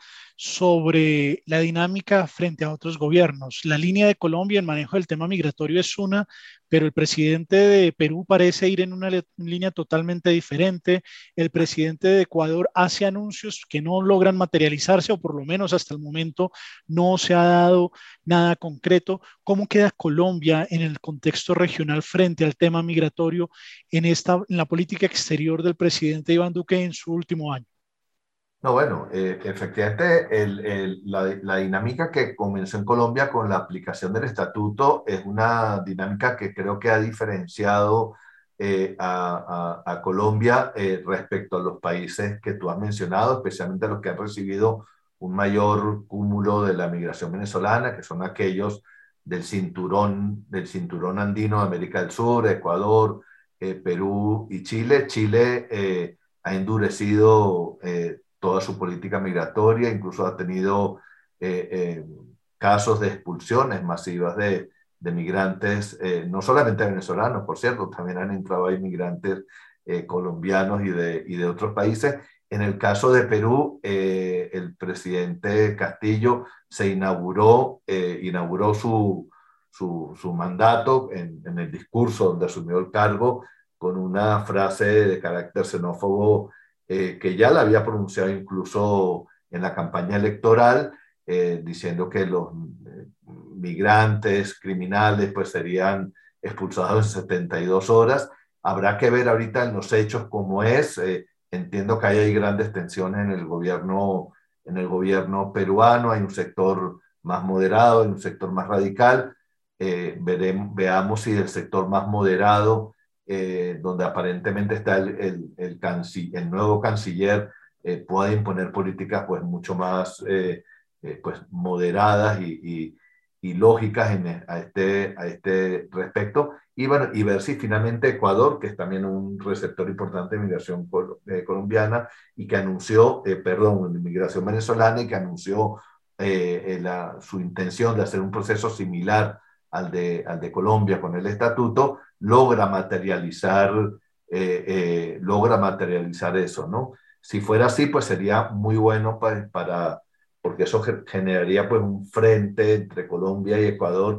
sobre la dinámica frente a otros gobiernos. La línea de Colombia en manejo del tema migratorio es una, pero el presidente de Perú parece ir en una línea totalmente diferente. El presidente de Ecuador hace anuncios que no logran materializarse, o por lo menos hasta el momento no se ha dado nada concreto. ¿Cómo queda Colombia en el contexto regional frente al tema migratorio en, esta, en la política exterior del presidente Iván Duque en su último año? No, bueno, eh, efectivamente el, el, la, la dinámica que comenzó en Colombia con la aplicación del estatuto es una dinámica que creo que ha diferenciado eh, a, a, a Colombia eh, respecto a los países que tú has mencionado, especialmente a los que han recibido un mayor cúmulo de la migración venezolana, que son aquellos del cinturón, del cinturón andino de América del Sur, Ecuador, eh, Perú y Chile. Chile eh, ha endurecido eh, toda su política migratoria, incluso ha tenido eh, eh, casos de expulsiones masivas de, de migrantes, eh, no solamente venezolanos, por cierto, también han entrado ahí migrantes eh, colombianos y de, y de otros países. En el caso de Perú, eh, el presidente Castillo se inauguró, eh, inauguró su, su, su mandato en, en el discurso donde asumió el cargo con una frase de carácter xenófobo Eh, que ya la había pronunciado incluso en la campaña electoral, eh, diciendo que los eh, migrantes criminales pues serían expulsados en setenta y dos horas. Habrá que ver ahorita en los hechos cómo es. Eh, entiendo que hay grandes tensiones en el gobierno, en el gobierno peruano, hay un sector más moderado, hay un sector más radical. Eh, veremos, veamos si el sector más moderado, Eh, donde aparentemente está el, el, el, canciller, el nuevo canciller, eh, puede imponer políticas pues mucho más eh, eh, pues, moderadas y, y, y lógicas en, a, este, a este respecto, y, bueno, y ver si finalmente Ecuador, que es también un receptor importante de migración col eh, colombiana y que anunció, eh, perdón, de migración venezolana, y que anunció eh, la, su intención de hacer un proceso similar al de, al de Colombia con el estatuto, logra materializar, eh, eh, logra materializar eso, ¿no? Si fuera así, pues sería muy bueno para, para porque eso generaría pues un frente entre Colombia y Ecuador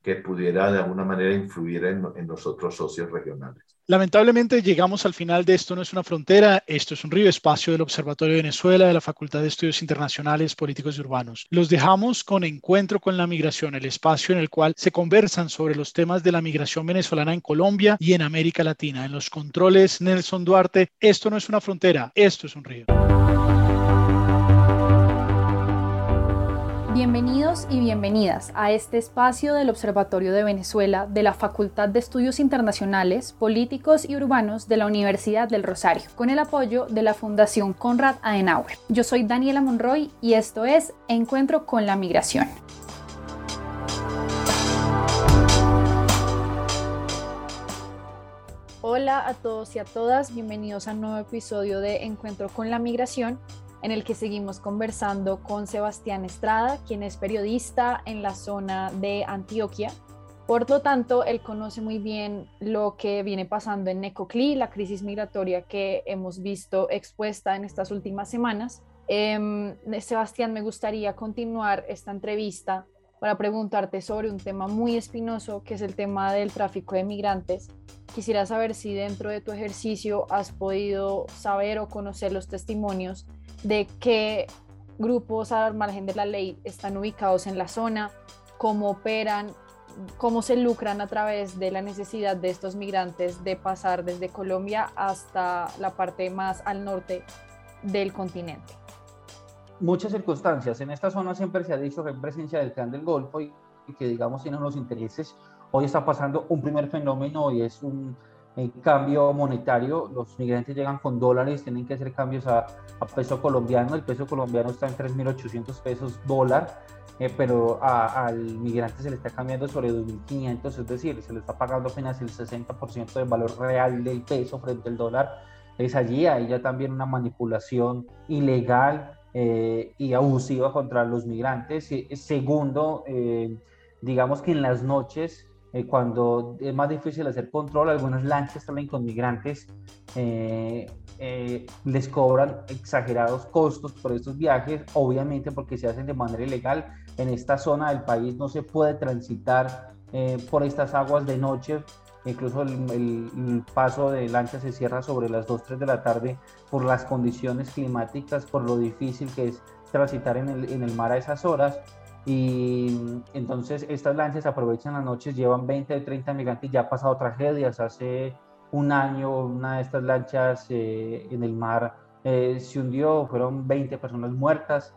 que pudiera de alguna manera influir en, en los otros socios regionales. Lamentablemente llegamos al final de Esto no es una frontera, esto es un río, espacio del Observatorio de Venezuela de la Facultad de Estudios Internacionales, Políticos y Urbanos. Los dejamos con Encuentro con la Migración, el espacio en el cual se conversan sobre los temas de la migración venezolana en Colombia y en América Latina. En los controles, Nelson Duarte. Esto no es una frontera, esto es un río. Bienvenidos y bienvenidas a este espacio del Observatorio de Venezuela de la Facultad de Estudios Internacionales, Políticos y Urbanos de la Universidad del Rosario, con el apoyo de la Fundación Konrad Adenauer. Yo soy Daniela Monroy y esto es Encuentro con la Migración. Hola a todos y a todas, bienvenidos a un nuevo episodio de Encuentro con la Migración, en el que seguimos conversando con Sebastián Estrada, quien es periodista en la zona de Antioquia. Por lo tanto, él conoce muy bien lo que viene pasando en Necoclí, la crisis migratoria que hemos visto expuesta en estas últimas semanas. Eh, Sebastián, me gustaría continuar esta entrevista para preguntarte sobre un tema muy espinoso, que es el tema del tráfico de migrantes. Quisiera saber si dentro de tu ejercicio has podido saber o conocer los testimonios de qué grupos al margen de la ley están ubicados en la zona, cómo operan, cómo se lucran a través de la necesidad de estos migrantes de pasar desde Colombia hasta la parte más al norte del continente. Muchas circunstancias. En esta zona siempre se ha dicho que hay presencia del Clan del Golfo y que, digamos, tienen unos intereses. Hoy está pasando un primer fenómeno y es un en cambio monetario. Los migrantes llegan con dólares, tienen que hacer cambios a, a peso colombiano. El peso colombiano está en tres mil ochocientos pesos dólar, eh, pero a, al migrante se le está cambiando sobre dos mil quinientos, es decir, se le está pagando apenas el sesenta por ciento del valor real del peso frente al dólar. Es allí, hay ya también una manipulación ilegal eh, y abusiva contra los migrantes. Y, segundo, eh, digamos que en las noches, Eh, cuando es más difícil hacer control, algunas lanchas salen con migrantes, eh, eh, les cobran exagerados costos por estos viajes, obviamente porque se hacen de manera ilegal. En esta zona del país no se puede transitar eh, por estas aguas de noche, incluso el, el, el paso de lanchas se cierra sobre las dos, tres de la tarde por las condiciones climáticas, por lo difícil que es transitar en el, en el mar a esas horas. Y entonces estas lanchas aprovechan las noches, llevan veinte, treinta migrantes. Ya ha pasado tragedias. Hace un año una de estas lanchas eh, en el mar eh, se hundió, fueron veinte personas muertas,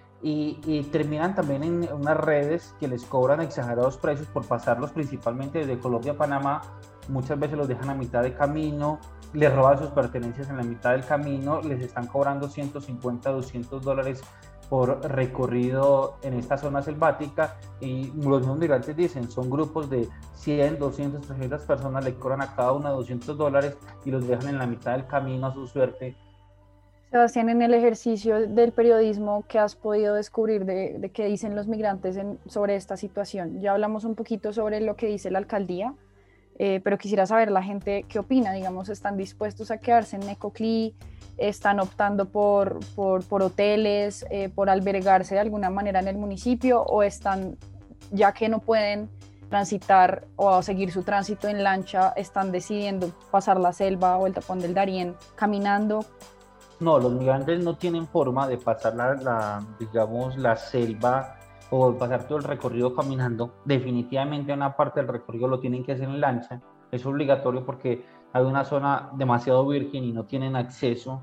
y, y terminan también en unas redes que les cobran exagerados precios por pasarlos principalmente desde Colombia a Panamá. Muchas veces los dejan a mitad de camino, les roban sus pertenencias en la mitad del camino, les están cobrando ciento cincuenta, doscientos dólares por recorrido en esta zona selvática, y los mismos migrantes dicen, son grupos de cien, doscientas, trescientas personas, le cobran a cada una doscientos dólares y los dejan en la mitad del camino a su suerte. Sebastián, en el ejercicio del periodismo, ¿qué has podido descubrir de, de qué dicen los migrantes en, sobre esta situación? Ya hablamos un poquito sobre lo que dice la alcaldía, eh, pero quisiera saber la gente qué opina. Digamos, ¿están dispuestos a quedarse en Necoclí? ¿Están optando por, por, por hoteles, eh, por albergarse de alguna manera en el municipio, o están, ya que no pueden transitar o seguir su tránsito en lancha, están decidiendo pasar la selva o el tapón del Darién caminando? No, los migrantes no tienen forma de pasar la, la, digamos, la selva o pasar todo el recorrido caminando. Definitivamente una parte del recorrido lo tienen que hacer en lancha. Es obligatorio porque hay una zona demasiado virgen y no tienen acceso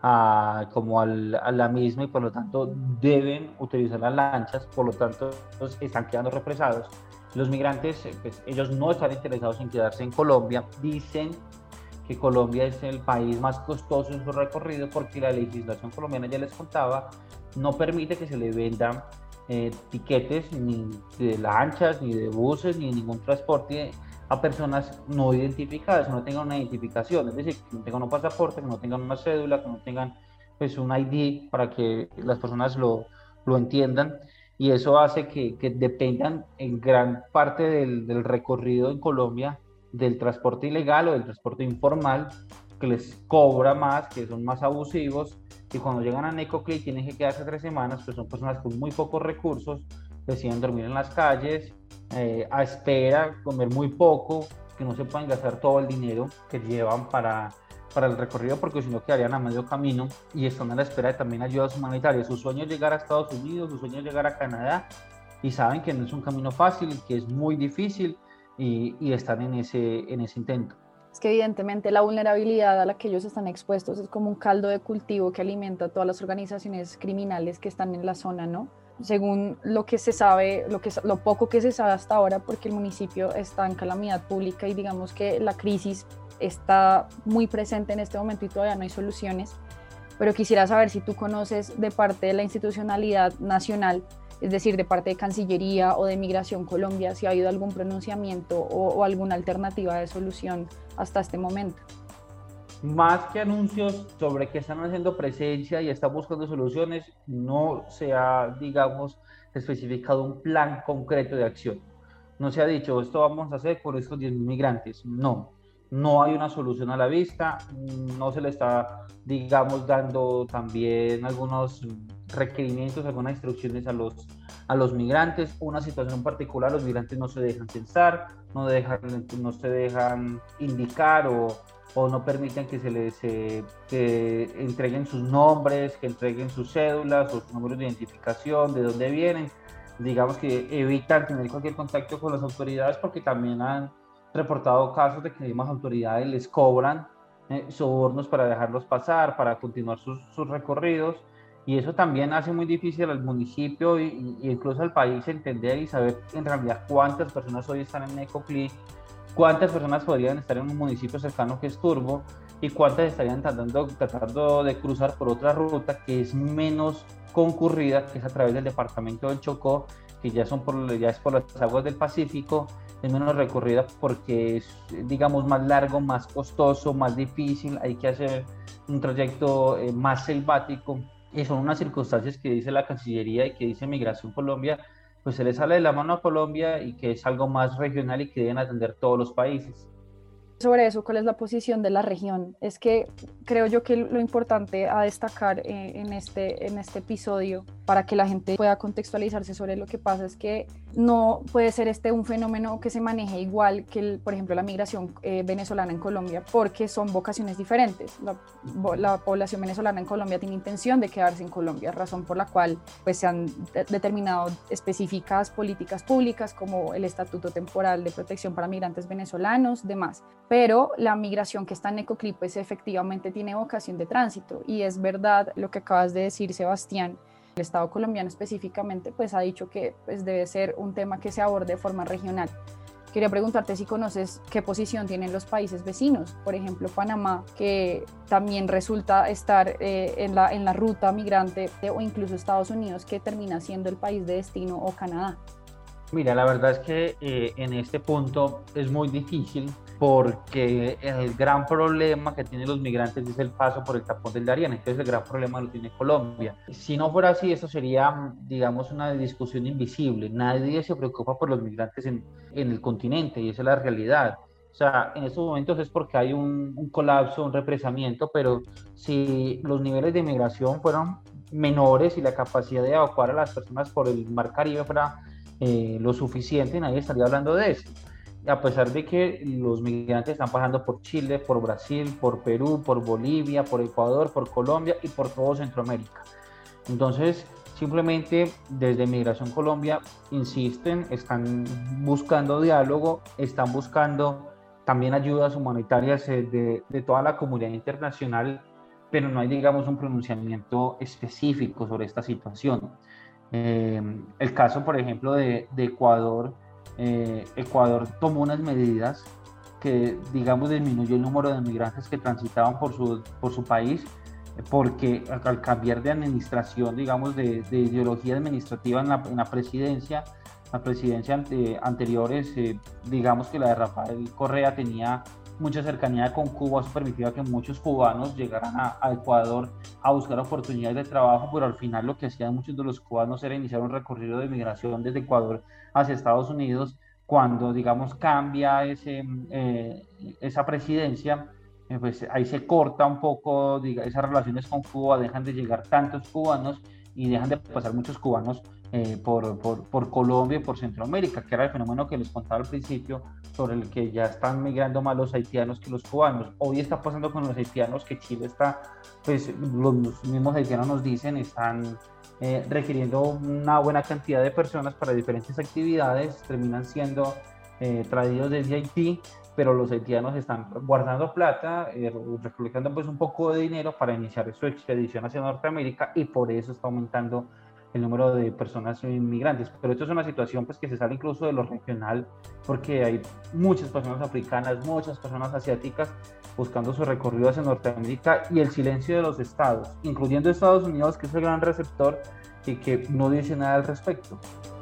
a, como al, a la misma, y por lo tanto deben utilizar las lanchas. Por lo tanto, pues, están quedando represados. Los migrantes, pues, ellos no están interesados en quedarse en Colombia. Dicen que Colombia es el país más costoso en su recorrido porque la legislación colombiana, ya les contaba, no permite que se le vendan eh, tiquetes ni de lanchas, ni de buses, ni de ningún transporte a personas no identificadas, que no tengan una identificación, es decir, que no tengan un pasaporte, que no tengan una cédula, que no tengan, pues, un I D para que las personas lo, lo entiendan. Y eso hace que, que dependan en gran parte del, del recorrido en Colombia del transporte ilegal o del transporte informal, que les cobra más, que son más abusivos, y cuando llegan a Necoclí tienen que quedarse tres semanas, pues son personas con muy pocos recursos, deciden dormir en las calles, eh, a espera, comer muy poco, que no se pueden gastar todo el dinero que llevan para, para el recorrido, porque si no quedarían a medio camino, y están a la espera de también ayudas humanitarias. Su sueño es llegar a Estados Unidos, su sueño es llegar a Canadá, y saben que no es un camino fácil, que es muy difícil, y, y están en ese, en ese intento. Es que evidentemente la vulnerabilidad a la que ellos están expuestos es como un caldo de cultivo que alimenta a todas las organizaciones criminales que están en la zona, ¿no? Según lo que se sabe, lo, que, lo poco que se sabe hasta ahora, porque el municipio está en calamidad pública y digamos que la crisis está muy presente en este momento y todavía no hay soluciones, pero quisiera saber si tú conoces de parte de la institucionalidad nacional, es decir, de parte de Cancillería o de Migración Colombia, si ha habido algún pronunciamiento o, o alguna alternativa de solución hasta este momento. Más que anuncios sobre que están haciendo presencia y están buscando soluciones, no se ha, digamos, especificado un plan concreto de acción. No se ha dicho, esto vamos a hacer por estos diez mil migrantes. No, no hay una solución a la vista, no se le está, digamos, dando también algunos requerimientos, algunas instrucciones a los, a los migrantes. Una situación en particular, los migrantes no se dejan censar, no, dejan, no se dejan indicar o, o no permiten que se les eh, que entreguen sus nombres, que entreguen sus cédulas o sus números de identificación, de dónde vienen. Digamos que evitan tener cualquier contacto con las autoridades, porque también han reportado casos de que mismas autoridades les cobran eh, sobornos para dejarlos pasar, para continuar sus, sus recorridos, y eso también hace muy difícil al municipio y, y incluso al país entender y saber en realidad cuántas personas hoy están en Necoclí, cuántas personas podrían estar en un municipio cercano que es Turbo y cuántas estarían tratando, tratando de cruzar por otra ruta que es menos concurrida, que es a través del departamento del Chocó, que ya, son por, ya es por las aguas del Pacífico, es menos recorrida porque es, digamos, más largo, más costoso, más difícil, hay que hacer un trayecto eh, más selvático, y son unas circunstancias que dice la Cancillería y que dice Migración Colombia, pues se les sale de la mano a Colombia y que es algo más regional y que deben atender todos los países. Sobre eso, ¿cuál es la posición de la región? Es que creo yo que lo importante a destacar eh, en, este, en este episodio, para que la gente pueda contextualizarse sobre lo que pasa, es que no puede ser este un fenómeno que se maneje igual que, el, por ejemplo, la migración eh, venezolana en Colombia, porque son vocaciones diferentes. La, la población venezolana en Colombia tiene intención de quedarse en Colombia, razón por la cual pues, se han de- determinado específicas políticas públicas como el Estatuto Temporal de Protección para Migrantes Venezolanos, demás. Pero la migración que está en Necoclí pues efectivamente tiene vocación de tránsito, y es verdad lo que acabas de decir, Sebastián. El Estado colombiano específicamente pues ha dicho que pues, debe ser un tema que se aborde de forma regional. Quería preguntarte si conoces qué posición tienen los países vecinos, por ejemplo Panamá, que también resulta estar eh, en, la, en la ruta migrante, o incluso Estados Unidos, que termina siendo el país de destino, o Canadá. Mira, la verdad es que eh, en este punto es muy difícil, porque el gran problema que tienen los migrantes es el paso por el tapón del Darién. Entonces el gran problema lo tiene Colombia. Si no fuera así, eso sería, digamos, una discusión invisible. Nadie se preocupa por los migrantes en, en el continente, y esa es la realidad. O sea, en estos momentos es porque hay un, un colapso, un represamiento, pero si los niveles de migración fueran menores y la capacidad de evacuar a las personas por el Mar Caribe fuera eh, lo suficiente, nadie estaría hablando de eso. A pesar de que los migrantes están pasando por Chile, por Brasil, por Perú, por Bolivia, por Ecuador, por Colombia y por todo Centroamérica. Entonces, simplemente desde Migración Colombia insisten, están buscando diálogo, están buscando también ayudas humanitarias de, de toda la comunidad internacional, pero no hay, digamos, un pronunciamiento específico sobre esta situación. Eh, el caso, por ejemplo, de, de Ecuador, Eh, Ecuador tomó unas medidas que, digamos, disminuyó el número de migrantes que transitaban por su, por su país, porque al cambiar de administración, digamos, de, de ideología administrativa en la, en la presidencia, la presidencia ante, anteriores, eh, digamos que la de Rafael Correa tenía mucha cercanía con Cuba, eso permitía que muchos cubanos llegaran a, a Ecuador a buscar oportunidades de trabajo, pero al final lo que hacían muchos de los cubanos era iniciar un recorrido de migración desde Ecuador hacia Estados Unidos. Cuando, digamos, cambia ese, eh, esa presidencia, eh, pues ahí se corta un poco, diga, esas relaciones con Cuba, dejan de llegar tantos cubanos y dejan de pasar muchos cubanos eh, por, por, por Colombia y por Centroamérica, que era el fenómeno que les contaba al principio, sobre el que ya están migrando más los haitianos que los cubanos. Hoy está pasando con los haitianos, que Chile está, pues los mismos haitianos nos dicen, están eh, requiriendo una buena cantidad de personas para diferentes actividades, terminan siendo eh, traídos desde Haití, pero los haitianos están guardando plata, eh, recolectando pues un poco de dinero para iniciar su expedición hacia Norteamérica, y por eso está aumentando el número de personas inmigrantes. Pero esto es una situación pues que se sale incluso de lo regional, porque hay muchas personas africanas, muchas personas asiáticas buscando su recorrido hacia Norteamérica, y el silencio de los estados, incluyendo Estados Unidos, que es el gran receptor y que no dice nada al respecto.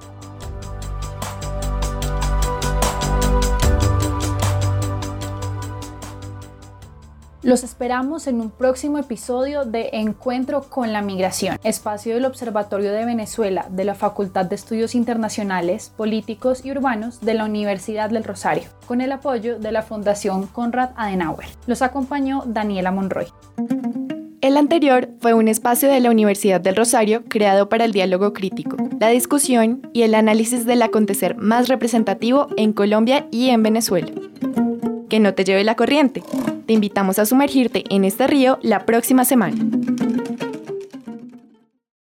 Los esperamos en un próximo episodio de Encuentro con la Migración, espacio del Observatorio de Venezuela de la Facultad de Estudios Internacionales, Políticos y Urbanos de la Universidad del Rosario, con el apoyo de la Fundación Konrad Adenauer. Los acompañó Daniela Monroy. El anterior fue un espacio de la Universidad del Rosario creado para el diálogo crítico, la discusión y el análisis del acontecer más representativo en Colombia y en Venezuela. Que no te lleve la corriente. Te invitamos a sumergirte en este río la próxima semana.